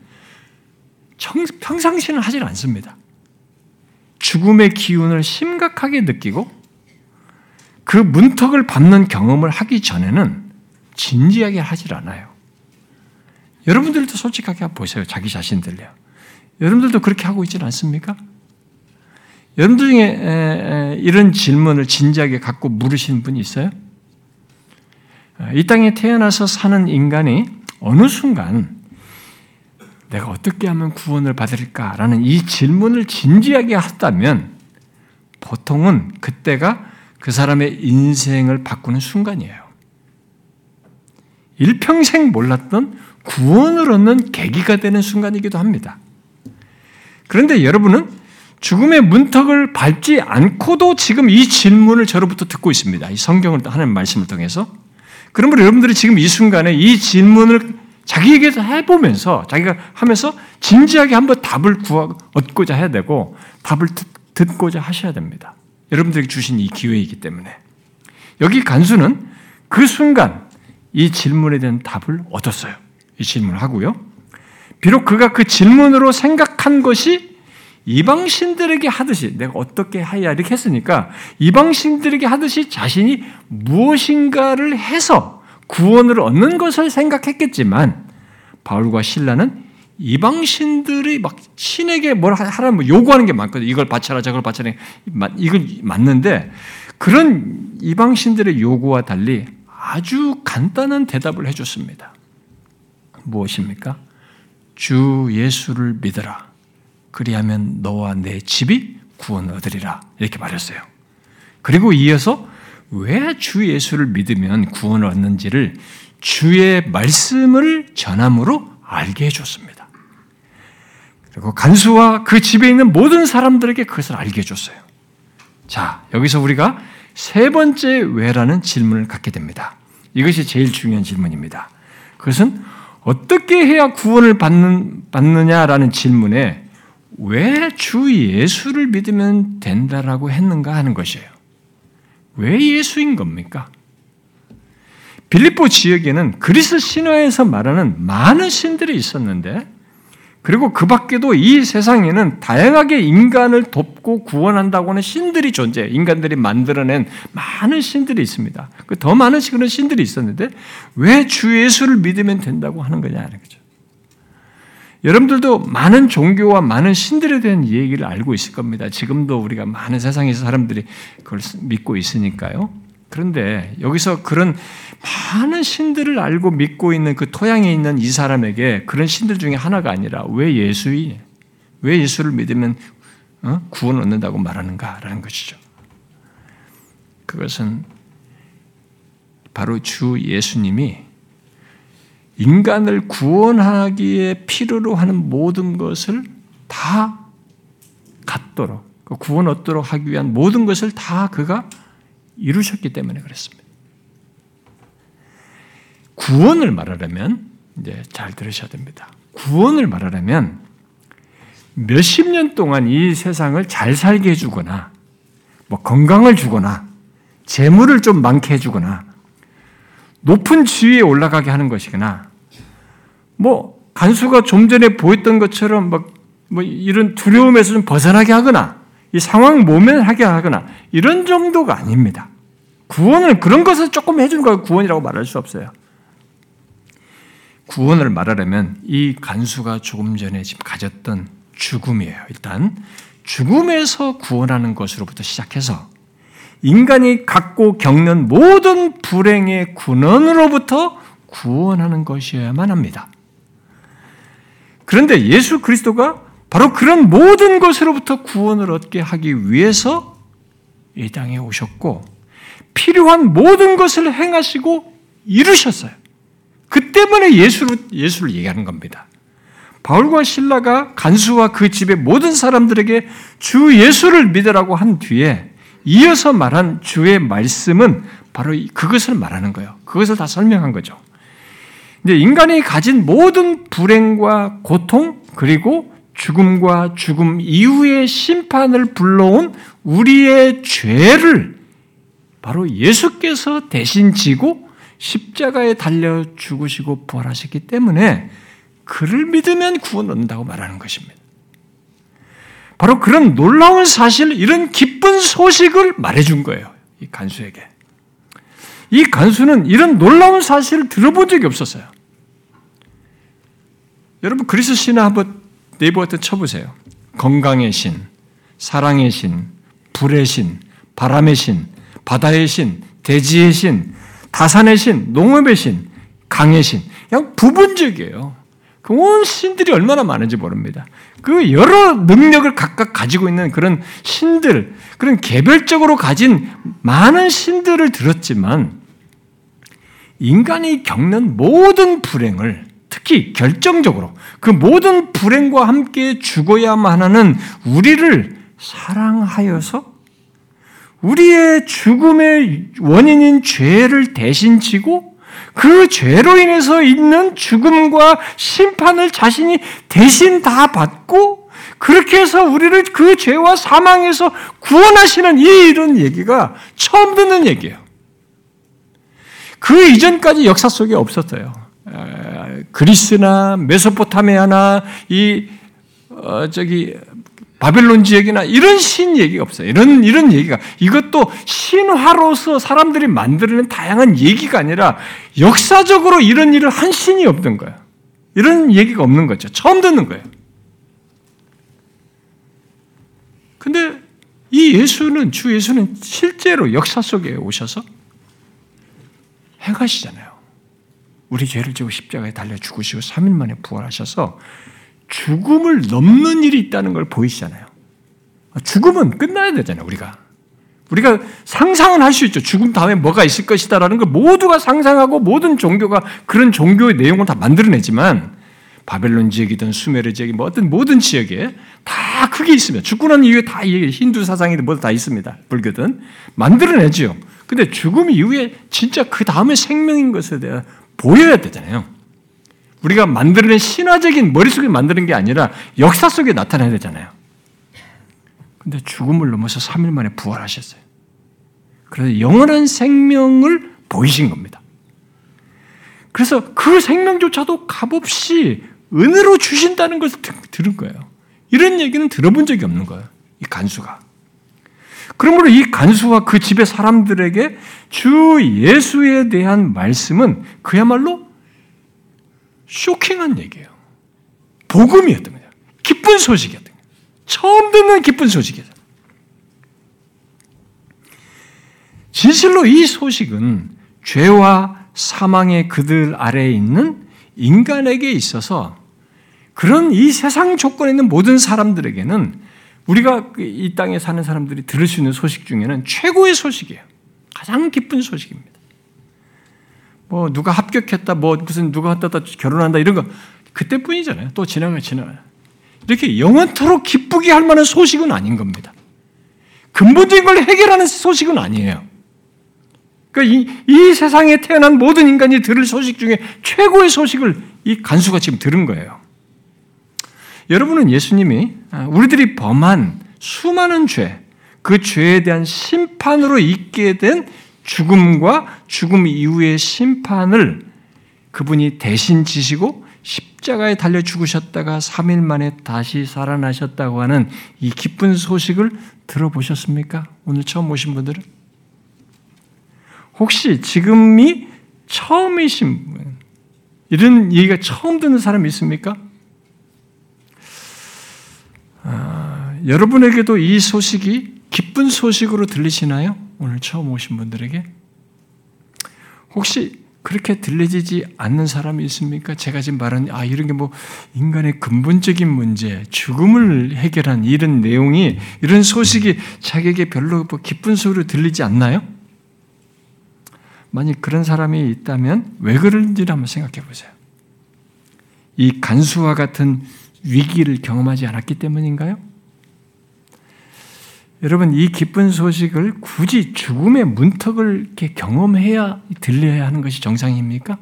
평상시는 하질 않습니다. 죽음의 기운을 심각하게 느끼고 그 문턱을 밟는 경험을 하기 전에는 진지하게 하질 않아요. 여러분들도 솔직하게 보세요. 자기 자신들요. 여러분들도 그렇게 하고 있지는 않습니까? 여러분들 중에 이런 질문을 진지하게 갖고 물으신 분이 있어요? 이 땅에 태어나서 사는 인간이 어느 순간 내가 어떻게 하면 구원을 받을까라는 이 질문을 진지하게 했다면 보통은 그때가 그 사람의 인생을 바꾸는 순간이에요. 일평생 몰랐던 구원을 얻는 계기가 되는 순간이기도 합니다. 그런데 여러분은 죽음의 문턱을 밟지 않고도 지금 이 질문을 저로부터 듣고 있습니다. 이 성경을 하는 말씀을 통해서. 그러므로 여러분들이 지금 이 순간에 이 질문을 자기에게서 해보면서 자기가 하면서 진지하게 한번 답을 구하, 얻고자 해야 되고 답을 듣, 듣고자 하셔야 됩니다. 여러분들에게 주신 이 기회이기 때문에. 여기 간수는 그 순간 이 질문에 대한 답을 얻었어요. 이 질문을 하고요. 비록 그가 그 질문으로 생각한 것이 이방신들에게 하듯이 내가 어떻게 해야 이렇게 했으니까 이방신들에게 하듯이 자신이 무엇인가를 해서 구원을 얻는 것을 생각했겠지만 바울과 실라는 이방신들이 막 신에게 뭘 하라면 요구하는 게 많거든요. 이걸 바쳐라 저걸 바쳐라 이걸 맞는데 그런 이방신들의 요구와 달리 아주 간단한 대답을 해줬습니다. 무엇입니까? 주 예수를 믿어라. 그리하면 너와 내 집이 구원을 얻으리라. 이렇게 말했어요. 그리고 이어서 왜 주 예수를 믿으면 구원을 얻는지를 주의 말씀을 전함으로 알게 해줬습니다. 그리고 간수와 그 집에 있는 모든 사람들에게 그것을 알게 해줬어요. 자, 여기서 우리가 세 번째 왜라는 질문을 갖게 됩니다. 이것이 제일 중요한 질문입니다. 그것은 어떻게 해야 구원을 받는, 받느냐라는 질문에 왜 주 예수를 믿으면 된다라고 했는가 하는 것이에요. 왜 예수인 겁니까? 빌립보 지역에는 그리스 신화에서 말하는 많은 신들이 있었는데 그리고 그 밖에도 이 세상에는 다양하게 인간을 돕고 구원한다고 하는 신들이 존재해요. 인간들이 만들어낸 많은 신들이 있습니다. 더 많은 그런 신들이 있었는데 왜 주 예수를 믿으면 된다고 하는 거냐는 거죠. 여러분들도 많은 종교와 많은 신들에 대한 얘기를 알고 있을 겁니다. 지금도 우리가 많은 세상에서 사람들이 그걸 믿고 있으니까요. 그런데 여기서 그런 많은 신들을 알고 믿고 있는 그 토양에 있는 이 사람에게 그런 신들 중에 하나가 아니라 왜 예수이, 왜 예수를 믿으면 구원을 얻는다고 말하는가라는 것이죠. 그것은 바로 주 예수님이 인간을 구원하기에 필요로 하는 모든 것을 다 갖도록, 구원 얻도록 하기 위한 모든 것을 다 그가 이루셨기 때문에 그렇습니다. 구원을 말하려면 이제 잘 들으셔야 됩니다. 구원을 말하려면 몇십 년 동안 이 세상을 잘 살게 해주거나, 뭐 건강을 주거나, 재물을 좀 많게 해주거나, 높은 지위에 올라가게 하는 것이거나, 뭐 간수가 좀 전에 보였던 것처럼 막 뭐 이런 두려움에서 좀 벗어나게 하거나, 이 상황 모면하게 하거나 이런 정도가 아닙니다. 구원은 그런 것을 조금 해주는 걸 구원이라고 말할 수 없어요. 구원을 말하려면 이 간수가 조금 전에 지금 가졌던 죽음이에요. 일단 죽음에서 구원하는 것으로부터 시작해서 인간이 갖고 겪는 모든 불행의 군원으로부터 구원하는 것이어야만 합니다. 그런데 예수 그리스도가 바로 그런 모든 것으로부터 구원을 얻게 하기 위해서 이 땅에 오셨고 필요한 모든 것을 행하시고 이루셨어요. 그 때문에 예수를, 예수를 얘기하는 겁니다. 바울과 실라가 간수와 그 집의 모든 사람들에게 주 예수를 믿으라고 한 뒤에 이어서 말한 주의 말씀은 바로 그것을 말하는 거예요. 그것을 다 설명한 거죠. 이제 인간이 가진 모든 불행과 고통 그리고 죽음과 죽음 이후의 심판을 불러온 우리의 죄를 바로 예수께서 대신 지고 십자가에 달려 죽으시고 부활하셨기 때문에 그를 믿으면 구원 얻는다고 말하는 것입니다. 바로 그런 놀라운 사실, 이런 기쁜 소식을 말해준 거예요. 이 간수에게. 이 간수는 이런 놀라운 사실을 들어본 적이 없었어요. 여러분 그리스 신화 한번 네이버 같은 쳐보세요. 건강의 신, 사랑의 신, 불의 신, 바람의 신, 바다의 신, 대지의 신, 다산의 신, 농업의 신, 강의 신. 그냥 부분적이에요. 그 온 신들이 얼마나 많은지 모릅니다. 그 여러 능력을 각각 가지고 있는 그런 신들, 그런 개별적으로 가진 많은 신들을 들었지만 인간이 겪는 모든 불행을 특히 결정적으로 그 모든 불행과 함께 죽어야만 하는 우리를 사랑하여서 우리의 죽음의 원인인 죄를 대신 지고 그 죄로 인해서 있는 죽음과 심판을 자신이 대신 다 받고 그렇게 해서 우리를 그 죄와 사망에서 구원하시는 이 이런 얘기가 처음 듣는 얘기예요. 그 이전까지 역사 속에 없었어요. 그리스나 메소포타미아나 이 어, 저기 바벨론 지역이나 이런 신 얘기가 없어요. 이런 이런 얘기가 이것도 신화로서 사람들이 만들어낸 다양한 얘기가 아니라 역사적으로 이런 일을 한 신이 없는 거예요. 이런 얘기가 없는 거죠. 처음 듣는 거예요. 근데 이 예수는 주 예수는 실제로 역사 속에 오셔서 행하시잖아요. 우리 죄를 지고 십자가에 달려 죽으시고 삼 일 만에 부활하셔서 죽음을 넘는 일이 있다는 걸 보이시잖아요. 죽음은 끝나야 되잖아요, 우리가. 우리가 상상은 할 수 있죠. 죽음 다음에 뭐가 있을 것이다라는 걸 모두가 상상하고 모든 종교가 그런 종교의 내용을 다 만들어내지만 바벨론 지역이든 수메르 지역이 뭐 어떤 모든 지역에 다 그게 있습니다. 죽고 난 이후에 다 힌두 사상이든 뭐든 다 있습니다. 불교든. 만들어내죠. 근데 죽음 이후에 진짜 그 다음에 생명인 것에 대해 보여야 되잖아요. 우리가 만들어낸 신화적인 머릿속에 만드는 게 아니라 역사 속에 나타나야 되잖아요. 근데 죽음을 넘어서 삼 일 만에 부활하셨어요. 그래서 영원한 생명을 보이신 겁니다. 그래서 그 생명조차도 값없이 은혜로 주신다는 것을 들은 거예요. 이런 얘기는 들어본 적이 없는 거예요. 이 간수가. 그러므로 이 간수와 그 집의 사람들에게 주 예수에 대한 말씀은 그야말로 쇼킹한 얘기예요. 복음이었던 거예요. 기쁜 소식이었던 거예요. 처음 듣는 기쁜 소식이었어요. 진실로 이 소식은 죄와 사망의 그들 아래에 있는 인간에게 있어서 그런 이 세상 조건에 있는 모든 사람들에게는 우리가 이 땅에 사는 사람들이 들을 수 있는 소식 중에는 최고의 소식이에요. 가장 기쁜 소식입니다. 뭐 누가 합격했다, 뭐 무슨 누가 어떠다 결혼한다 이런 거 그때뿐이잖아요. 또 지나가 지나가요. 이렇게 영원토록 기쁘게 할 만한 소식은 아닌 겁니다. 근본적인 걸 해결하는 소식은 아니에요. 그러니까 이, 이 세상에 태어난 모든 인간이 들을 소식 중에 최고의 소식을 이 간수가 지금 들은 거예요. 여러분은 예수님이 우리들이 범한 수많은 죄, 그 죄에 대한 심판으로 있게 된 죽음과 죽음 이후의 심판을 그분이 대신 지시고 십자가에 달려 죽으셨다가 삼 일 만에 다시 살아나셨다고 하는 이 기쁜 소식을 들어보셨습니까? 오늘 처음 오신 분들은? 혹시 지금이 처음이신 분, 이런 얘기가 처음 듣는 사람이 있습니까? 아, 여러분에게도 이 소식이 기쁜 소식으로 들리시나요? 오늘 처음 오신 분들에게? 혹시 그렇게 들려지지 않는 사람이 있습니까? 제가 지금 말한 아 이런 게 뭐 인간의 근본적인 문제, 죽음을 해결한 이런 내용이 이런 소식이 자기에게 별로 뭐 기쁜 소리로 들리지 않나요? 만약 그런 사람이 있다면 왜 그런지를 한번 생각해 보세요. 이 간수와 같은 위기를 경험하지 않았기 때문인가요? 여러분, 이 기쁜 소식을 굳이 죽음의 문턱을 이렇게 경험해야 들려야 하는 것이 정상입니까?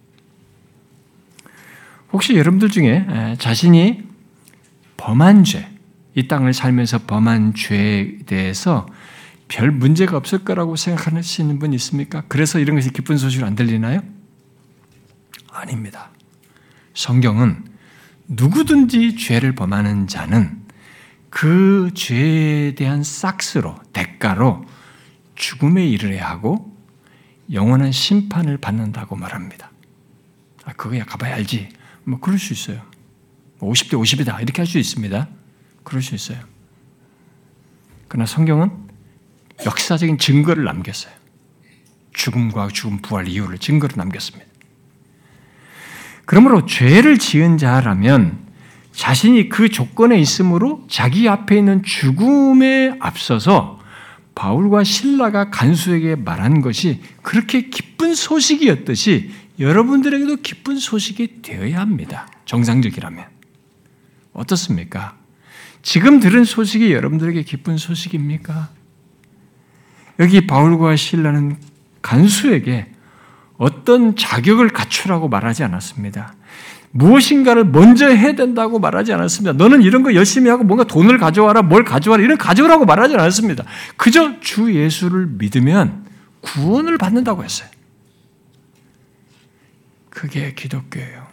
혹시 여러분들 중에 자신이 범한 죄, 이 땅을 살면서 범한 죄에 대해서 별 문제가 없을 거라고 생각하시는 분 있습니까? 그래서 이런 것이 기쁜 소식으로 안 들리나요? 아닙니다. 성경은 누구든지 죄를 범하는 자는 그 죄에 대한 싹스로, 대가로 죽음에 이르러야 하고 영원한 심판을 받는다고 말합니다. 아, 그거야 가봐야 알지. 뭐 그럴 수 있어요. 오십 대 오십이다 이렇게 할 수 있습니다. 그럴 수 있어요. 그러나 성경은 역사적인 증거를 남겼어요. 죽음과 죽음 부활 이유를 증거로 남겼습니다. 그러므로 죄를 지은 자라면 자신이 그 조건에 있으므로 자기 앞에 있는 죽음에 앞서서 바울과 실라가 간수에게 말한 것이 그렇게 기쁜 소식이었듯이 여러분들에게도 기쁜 소식이 되어야 합니다. 정상적이라면. 어떻습니까? 지금 들은 소식이 여러분들에게 기쁜 소식입니까? 여기 바울과 실라는 간수에게 어떤 자격을 갖추라고 말하지 않았습니다. 무엇인가를 먼저 해야 된다고 말하지 않았습니다. 너는 이런 거 열심히 하고 뭔가 돈을 가져와라, 뭘 가져와라, 이런 가져오라고 말하지 않았습니다. 그저 주 예수를 믿으면 구원을 받는다고 했어요. 그게 기독교예요.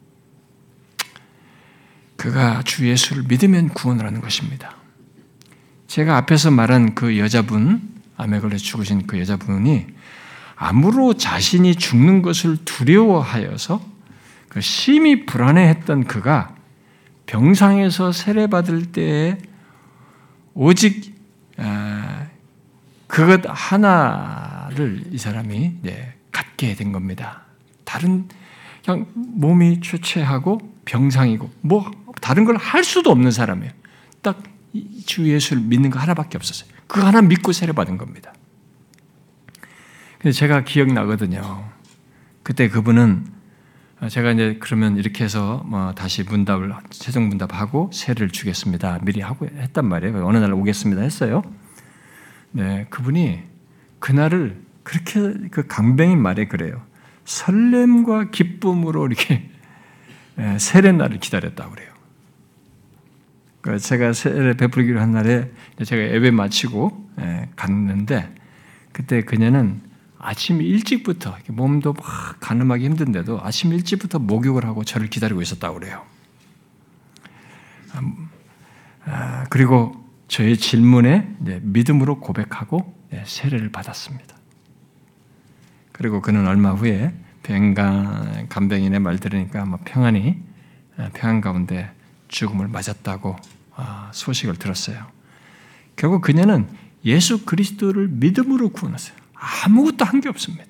그가 주 예수를 믿으면 구원을 하는 것입니다. 제가 앞에서 말한 그 여자분, 암에 걸려 죽으신 그 여자분이 암으로 자신이 죽는 것을 두려워하여서 심히 불안해했던 그가 병상에서 세례받을 때에 오직 그것 하나를 이 사람이 갖게 된 겁니다. 다른 그냥 몸이 추체하고 병상이고 뭐 다른 걸 할 수도 없는 사람이에요. 딱 주 예수를 믿는 거 하나밖에 없었어요. 그거 하나 믿고 세례받은 겁니다. 근데 제가 기억나거든요. 그때 그분은 제가 이제 그러면 이렇게 해서 뭐 다시 문답을 최종 문답하고 세례를 주겠습니다. 미리 하고 했단 말이에요. 어느 날 오겠습니다 했어요. 네, 그분이 그날을 그렇게 그 강뱅인 말에 그래요. 설렘과 기쁨으로 이렇게 세례 날을 기다렸다고 그래요. 제가 세례 베풀기로 한 날에 제가 예배 마치고 갔는데 그때 그녀는 아침 일찍부터 몸도 막 가늠하기 힘든데도 아침 일찍부터 목욕을 하고 저를 기다리고 있었다고 그래요. 그리고 저의 질문에 믿음으로 고백하고 세례를 받았습니다. 그리고 그는 얼마 후에 병간 간병인의 말 들으니까 아마 평안히 평안 가운데 죽음을 맞았다고 소식을 들었어요. 결국 그녀는 예수 그리스도를 믿음으로 구원했어요. 아무것도 한 게 없습니다.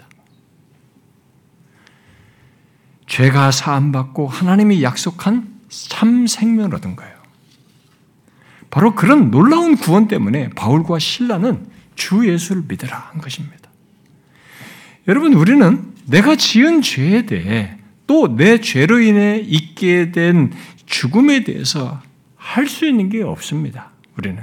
죄가 사함받고 하나님이 약속한 참 생명을 얻은 거예요. 바로 그런 놀라운 구원 때문에 바울과 실라는 주 예수를 믿으라 한 것입니다. 여러분, 우리는 내가 지은 죄에 대해 또 내 죄로 인해 있게 된 죽음에 대해서 할 수 있는 게 없습니다. 우리는.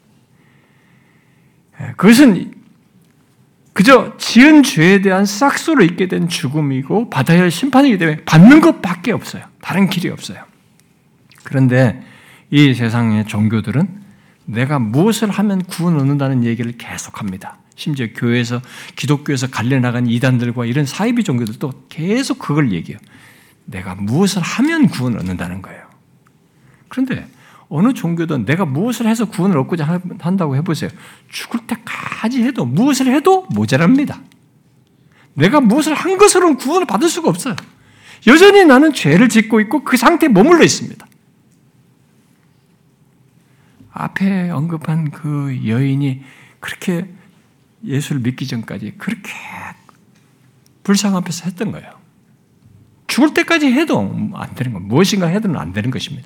그것은 그저 지은 죄에 대한 싹소로 있게 된 죽음이고 받아야 할 심판이기 때문에 받는 것밖에 없어요. 다른 길이 없어요. 그런데 이 세상의 종교들은 내가 무엇을 하면 구원 얻는다는 얘기를 계속합니다. 심지어 교회에서 기독교에서 갈려나간 이단들과 이런 사이비 종교들도 계속 그걸 얘기해요. 내가 무엇을 하면 구원을 얻는다는 거예요. 그런데 어느 종교든 내가 무엇을 해서 구원을 얻고자 한다고 해보세요. 죽을 때까지 해도 무엇을 해도 모자랍니다. 내가 무엇을 한 것으로는 구원을 받을 수가 없어요. 여전히 나는 죄를 짓고 있고 그 상태에 머물러 있습니다. 앞에 언급한 그 여인이 그렇게 예수를 믿기 전까지 그렇게 불상 앞에서 했던 거예요. 죽을 때까지 해도 안 되는 거, 무엇인가 해도는 안 되는 것입니다.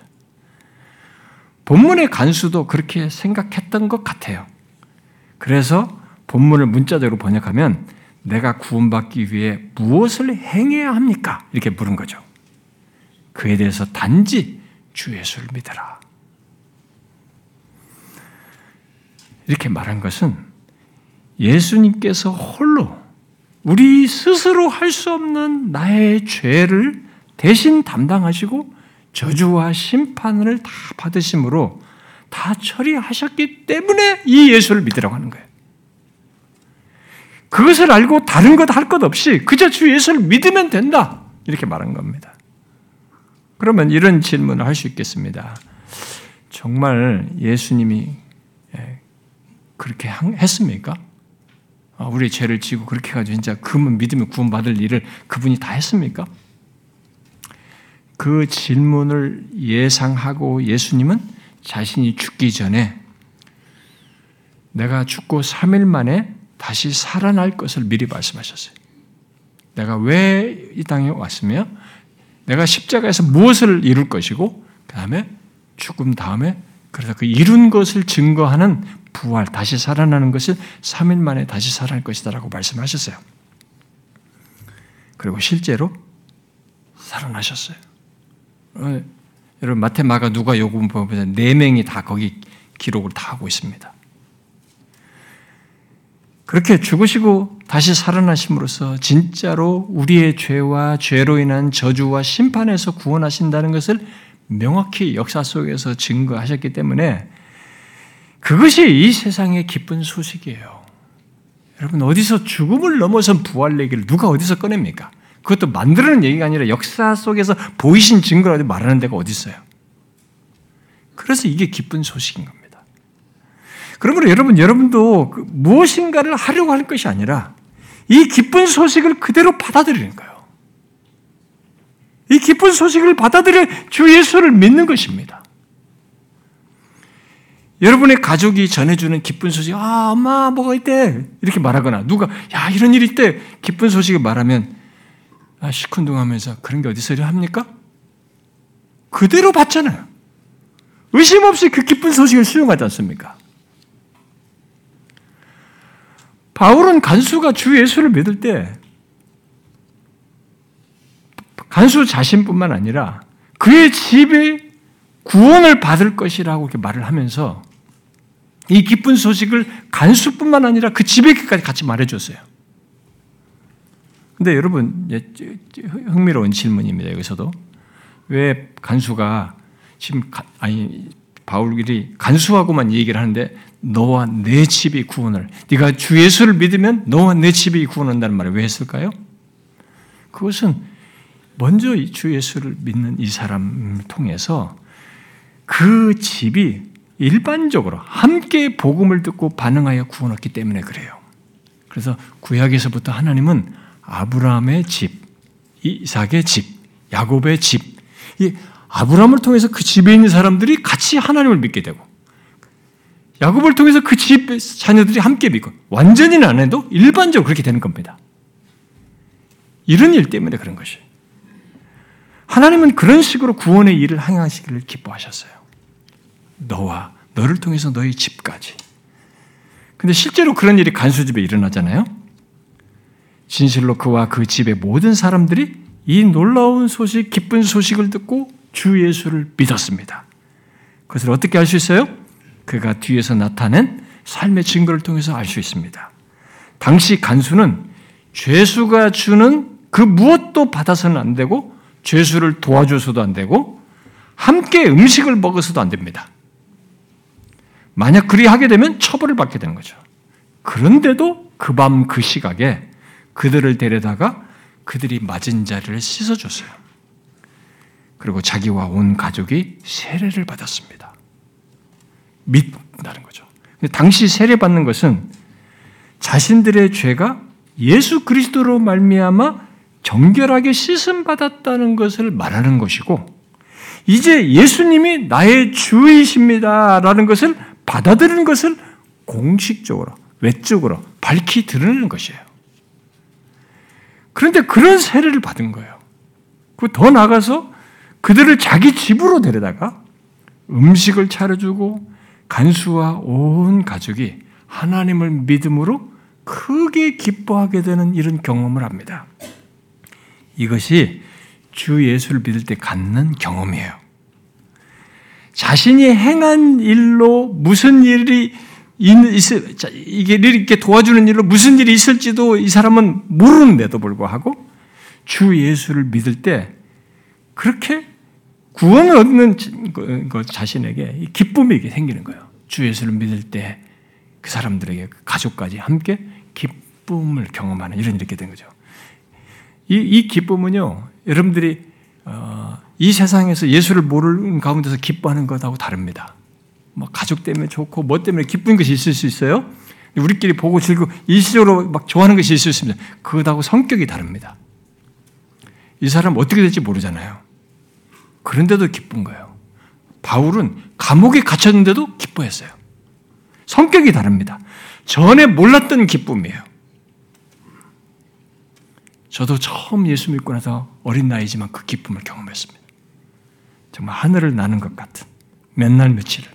본문의 간수도 그렇게 생각했던 것 같아요. 그래서 본문을 문자적으로 번역하면 내가 구원받기 위해 무엇을 행해야 합니까? 이렇게 물은 거죠. 그에 대해서 단지 주 예수를 믿어라. 이렇게 말한 것은 예수님께서 홀로 우리 스스로 할 수 없는 나의 죄를 대신 담당하시고 저주와 심판을 다 받으심으로 다 처리하셨기 때문에 이 예수를 믿으라고 하는 거예요. 그것을 알고 다른 것 할 것 없이 그저 주 예수를 믿으면 된다. 이렇게 말한 겁니다. 그러면 이런 질문을 할 수 있겠습니다. 정말 예수님이 그렇게 했습니까? 우리의 죄를 지고 그렇게 해가지고 진짜 그분 믿으면 구원받을 일을 그분이 다 했습니까? 그 질문을 예상하고 예수님은 자신이 죽기 전에 내가 죽고 삼 일 만에 다시 살아날 것을 미리 말씀하셨어요. 내가 왜 이 땅에 왔으며 내가 십자가에서 무엇을 이룰 것이고 그 다음에 죽음 다음에 그래서 그 이룬 것을 증거하는 부활, 다시 살아나는 것을 삼 일 만에 다시 살아날 것이다 라고 말씀하셨어요. 그리고 실제로 살아나셨어요. 어, 여러분 마태, 마가, 누가, 요금 보면 네 명이 다 거기 기록을 다 하고 있습니다. 그렇게 죽으시고 다시 살아나심으로써 진짜로 우리의 죄와 죄로 인한 저주와 심판에서 구원하신다는 것을 명확히 역사 속에서 증거하셨기 때문에 그것이 이 세상의 기쁜 소식이에요. 여러분 어디서 죽음을 넘어선 부활 얘기를 누가 어디서 꺼냅니까? 그것도 만들어낸 얘기가 아니라 역사 속에서 보이신 증거라도 말하는 데가 어디 있어요? 그래서 이게 기쁜 소식인 겁니다. 그러므로 여러분, 여러분도 그 무엇인가를 하려고 할 것이 아니라 이 기쁜 소식을 그대로 받아들이는 거예요. 이 기쁜 소식을 받아들여 주 예수를 믿는 것입니다. 여러분의 가족이 전해주는 기쁜 소식, 아, 엄마, 뭐가 있대. 이렇게 말하거나, 누가, 야, 이런 일이 있대. 기쁜 소식을 말하면, 아, 시큰둥하면서 그런 게 어디서 합니까? 그대로 받잖아요. 의심 없이 그 기쁜 소식을 수용하지 않습니까? 바울은 간수가 주 예수를 믿을 때, 간수 자신뿐만 아니라 그의 집에 구원을 받을 것이라고 이렇게 말을 하면서 이 기쁜 소식을 간수뿐만 아니라 그 집에까지 같이 말해줬어요. 근데 여러분, 흥미로운 질문입니다. 여기서도. 왜 간수가 지금, 아니, 바울이 간수하고만 얘기를 하는데 너와 내 집이 구원을, 네가 주 예수를 믿으면 너와 내 집이 구원한다는 말을 왜 했을까요? 그것은 먼저 주 예수를 믿는 이 사람을 통해서 그 집이 일반적으로 함께 복음을 듣고 반응하여 구원 얻기 때문에 그래요. 그래서 구약에서부터 하나님은 아브라함의 집, 이삭의 집, 야곱의 집, 이 아브라함을 통해서 그 집에 있는 사람들이 같이 하나님을 믿게 되고 야곱을 통해서 그 집 자녀들이 함께 믿고 완전히는 안 해도 일반적으로 그렇게 되는 겁니다. 이런 일 때문에 그런 것이에요. 하나님은 그런 식으로 구원의 일을 행하시기를 기뻐하셨어요. 너와 너를 통해서 너희 집까지. 근데 실제로 그런 일이 간수집에 일어나잖아요. 진실로 그와 그 집의 모든 사람들이 이 놀라운 소식, 기쁜 소식을 듣고 주 예수를 믿었습니다. 그것을 어떻게 알 수 있어요? 그가 뒤에서 나타낸 삶의 증거를 통해서 알 수 있습니다. 당시 간수는 죄수가 주는 그 무엇도 받아서는 안 되고 죄수를 도와줘서도 안 되고 함께 음식을 먹어서도 안 됩니다. 만약 그리하게 되면 처벌을 받게 되는 거죠. 그런데도 그 밤 그 시각에 그들을 데려다가 그들이 맞은 자리를 씻어줬어요. 그리고 자기와 온 가족이 세례를 받았습니다. 믿는다는 거죠. 당시 세례받는 것은 자신들의 죄가 예수 그리스도로 말미암아 정결하게 씻음 받았다는 것을 말하는 것이고, 이제 예수님이 나의 주이십니다라는 것을 받아들이는 것을 공식적으로, 외적으로 밝히 드러내는 것이에요. 그런데 그런 세례를 받은 거예요. 그 더 나아가서 그들을 자기 집으로 데려다가 음식을 차려주고 간수와 온 가족이 하나님을 믿음으로 크게 기뻐하게 되는 이런 경험을 합니다. 이것이 주 예수를 믿을 때 갖는 경험이에요. 자신이 행한 일로 무슨 일이 있을, 이게 이렇게 도와주는 일로 무슨 일이 있을지도 이 사람은 모르는데도 불구하고 주 예수를 믿을 때 그렇게 구원을 얻는 것 자신에게 기쁨이 생기는 거예요. 주 예수를 믿을 때 그 사람들에게 그 가족까지 함께 기쁨을 경험하는 이런 이렇게 된 거죠. 이, 이 기쁨은요, 여러분들이 어, 이 세상에서 예수를 모르는 가운데서 기뻐하는 것하고 다릅니다. 뭐 가족 때문에 좋고 뭐 때문에 기쁜 것이 있을 수 있어요. 우리끼리 보고 즐기고 일시적으로 막 좋아하는 것이 있을 수 있습니다. 그것하고 성격이 다릅니다. 이 사람 어떻게 될지 모르잖아요. 그런데도 기쁜 거예요. 바울은 감옥에 갇혔는데도 기뻐했어요. 성격이 다릅니다. 전에 몰랐던 기쁨이에요. 저도 처음 예수 믿고 나서 어린 나이지만 그 기쁨을 경험했습니다. 정말 하늘을 나는 것 같은 몇 날 며칠을.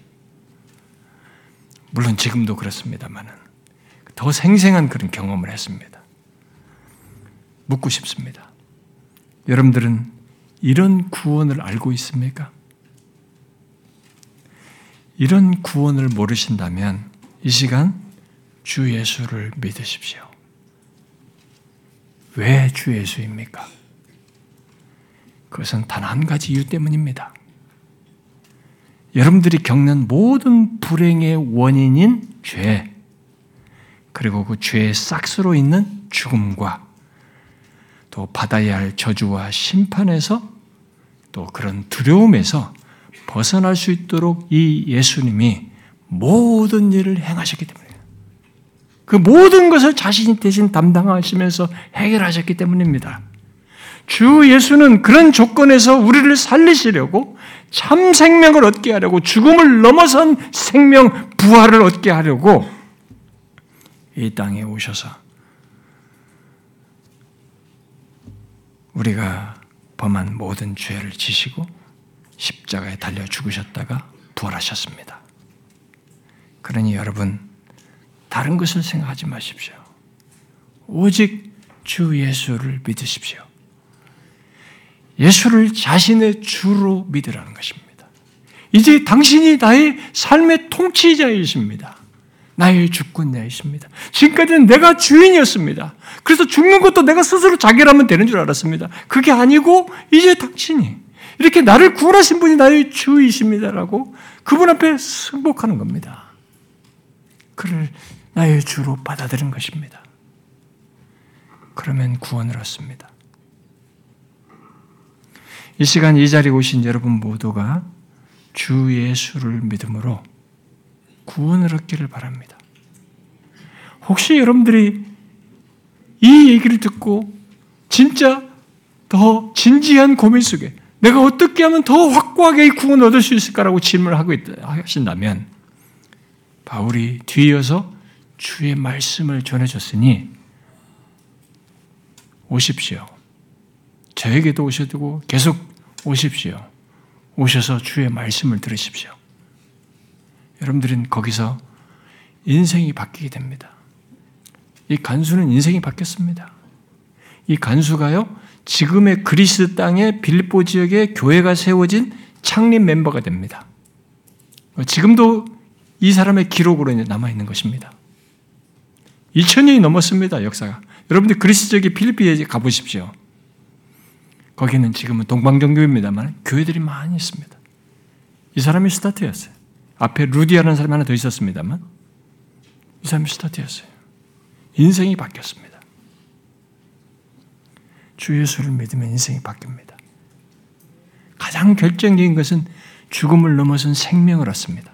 물론 지금도 그렇습니다만 더 생생한 그런 경험을 했습니다. 묻고 싶습니다. 여러분들은 이런 구원을 알고 있습니까? 이런 구원을 모르신다면 이 시간 주 예수를 믿으십시오. 왜 주 예수입니까? 그것은 단 한 가지 이유 때문입니다. 여러분들이 겪는 모든 불행의 원인인 죄, 그리고 그 죄의 싹스로 있는 죽음과 또 받아야 할 저주와 심판에서 또 그런 두려움에서 벗어날 수 있도록 이 예수님이 모든 일을 행하셨기 때문이에요. 그 모든 것을 자신이 대신 담당하시면서 해결하셨기 때문입니다. 주 예수는 그런 조건에서 우리를 살리시려고 참 생명을 얻게 하려고 죽음을 넘어선 생명, 부활을 얻게 하려고 이 땅에 오셔서 우리가 범한 모든 죄를 지시고 십자가에 달려 죽으셨다가 부활하셨습니다. 그러니 여러분, 다른 것을 생각하지 마십시오. 오직 주 예수를 믿으십시오. 예수를 자신의 주로 믿으라는 것입니다. 이제 당신이 나의 삶의 통치자이십니다. 나의 주권자이십니다. 지금까지는 내가 주인이었습니다. 그래서 죽는 것도 내가 스스로 자결하면 되는 줄 알았습니다. 그게 아니고 이제 당신이 이렇게 나를 구원하신 분이 나의 주이십니다라고 그분 앞에 승복하는 겁니다. 그를 나의 주로 받아들인 것입니다. 그러면 구원을 얻습니다. 이 시간 이 자리에 오신 여러분 모두가 주 예수를 믿음으로 구원을 얻기를 바랍니다. 혹시 여러분들이 이 얘기를 듣고 진짜 더 진지한 고민 속에 내가 어떻게 하면 더 확고하게 이 구원을 얻을 수 있을까라고 질문을 하고 있다 하신다면 바울이 뒤이어서 주의 말씀을 전해줬으니 오십시오. 저에게도 오셔도 계속 오십시오. 오셔서 주의 말씀을 들으십시오. 여러분들은 거기서 인생이 바뀌게 됩니다. 이 간수는 인생이 바뀌었습니다. 이 간수가요, 지금의 그리스 땅의 빌립보 지역에 교회가 세워진 창립 멤버가 됩니다. 지금도 이 사람의 기록으로 남아있는 것입니다. 이천 년이 넘었습니다, 역사가. 여러분들 그리스 지역의 필리핀에 가보십시오. 거기는 지금은 동방종교입니다만 교회들이 많이 있습니다. 이 사람이 스타트였어요. 앞에 루디아라는 사람이 하나 더 있었습니다만 이 사람이 스타트였어요. 인생이 바뀌었습니다. 주 예수를 믿으면 인생이 바뀝니다. 가장 결정적인 것은 죽음을 넘어선 생명을 얻습니다.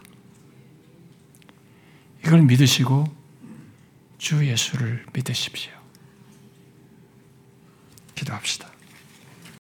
이걸 믿으시고 주 예수를 믿으십시오. 기도합시다.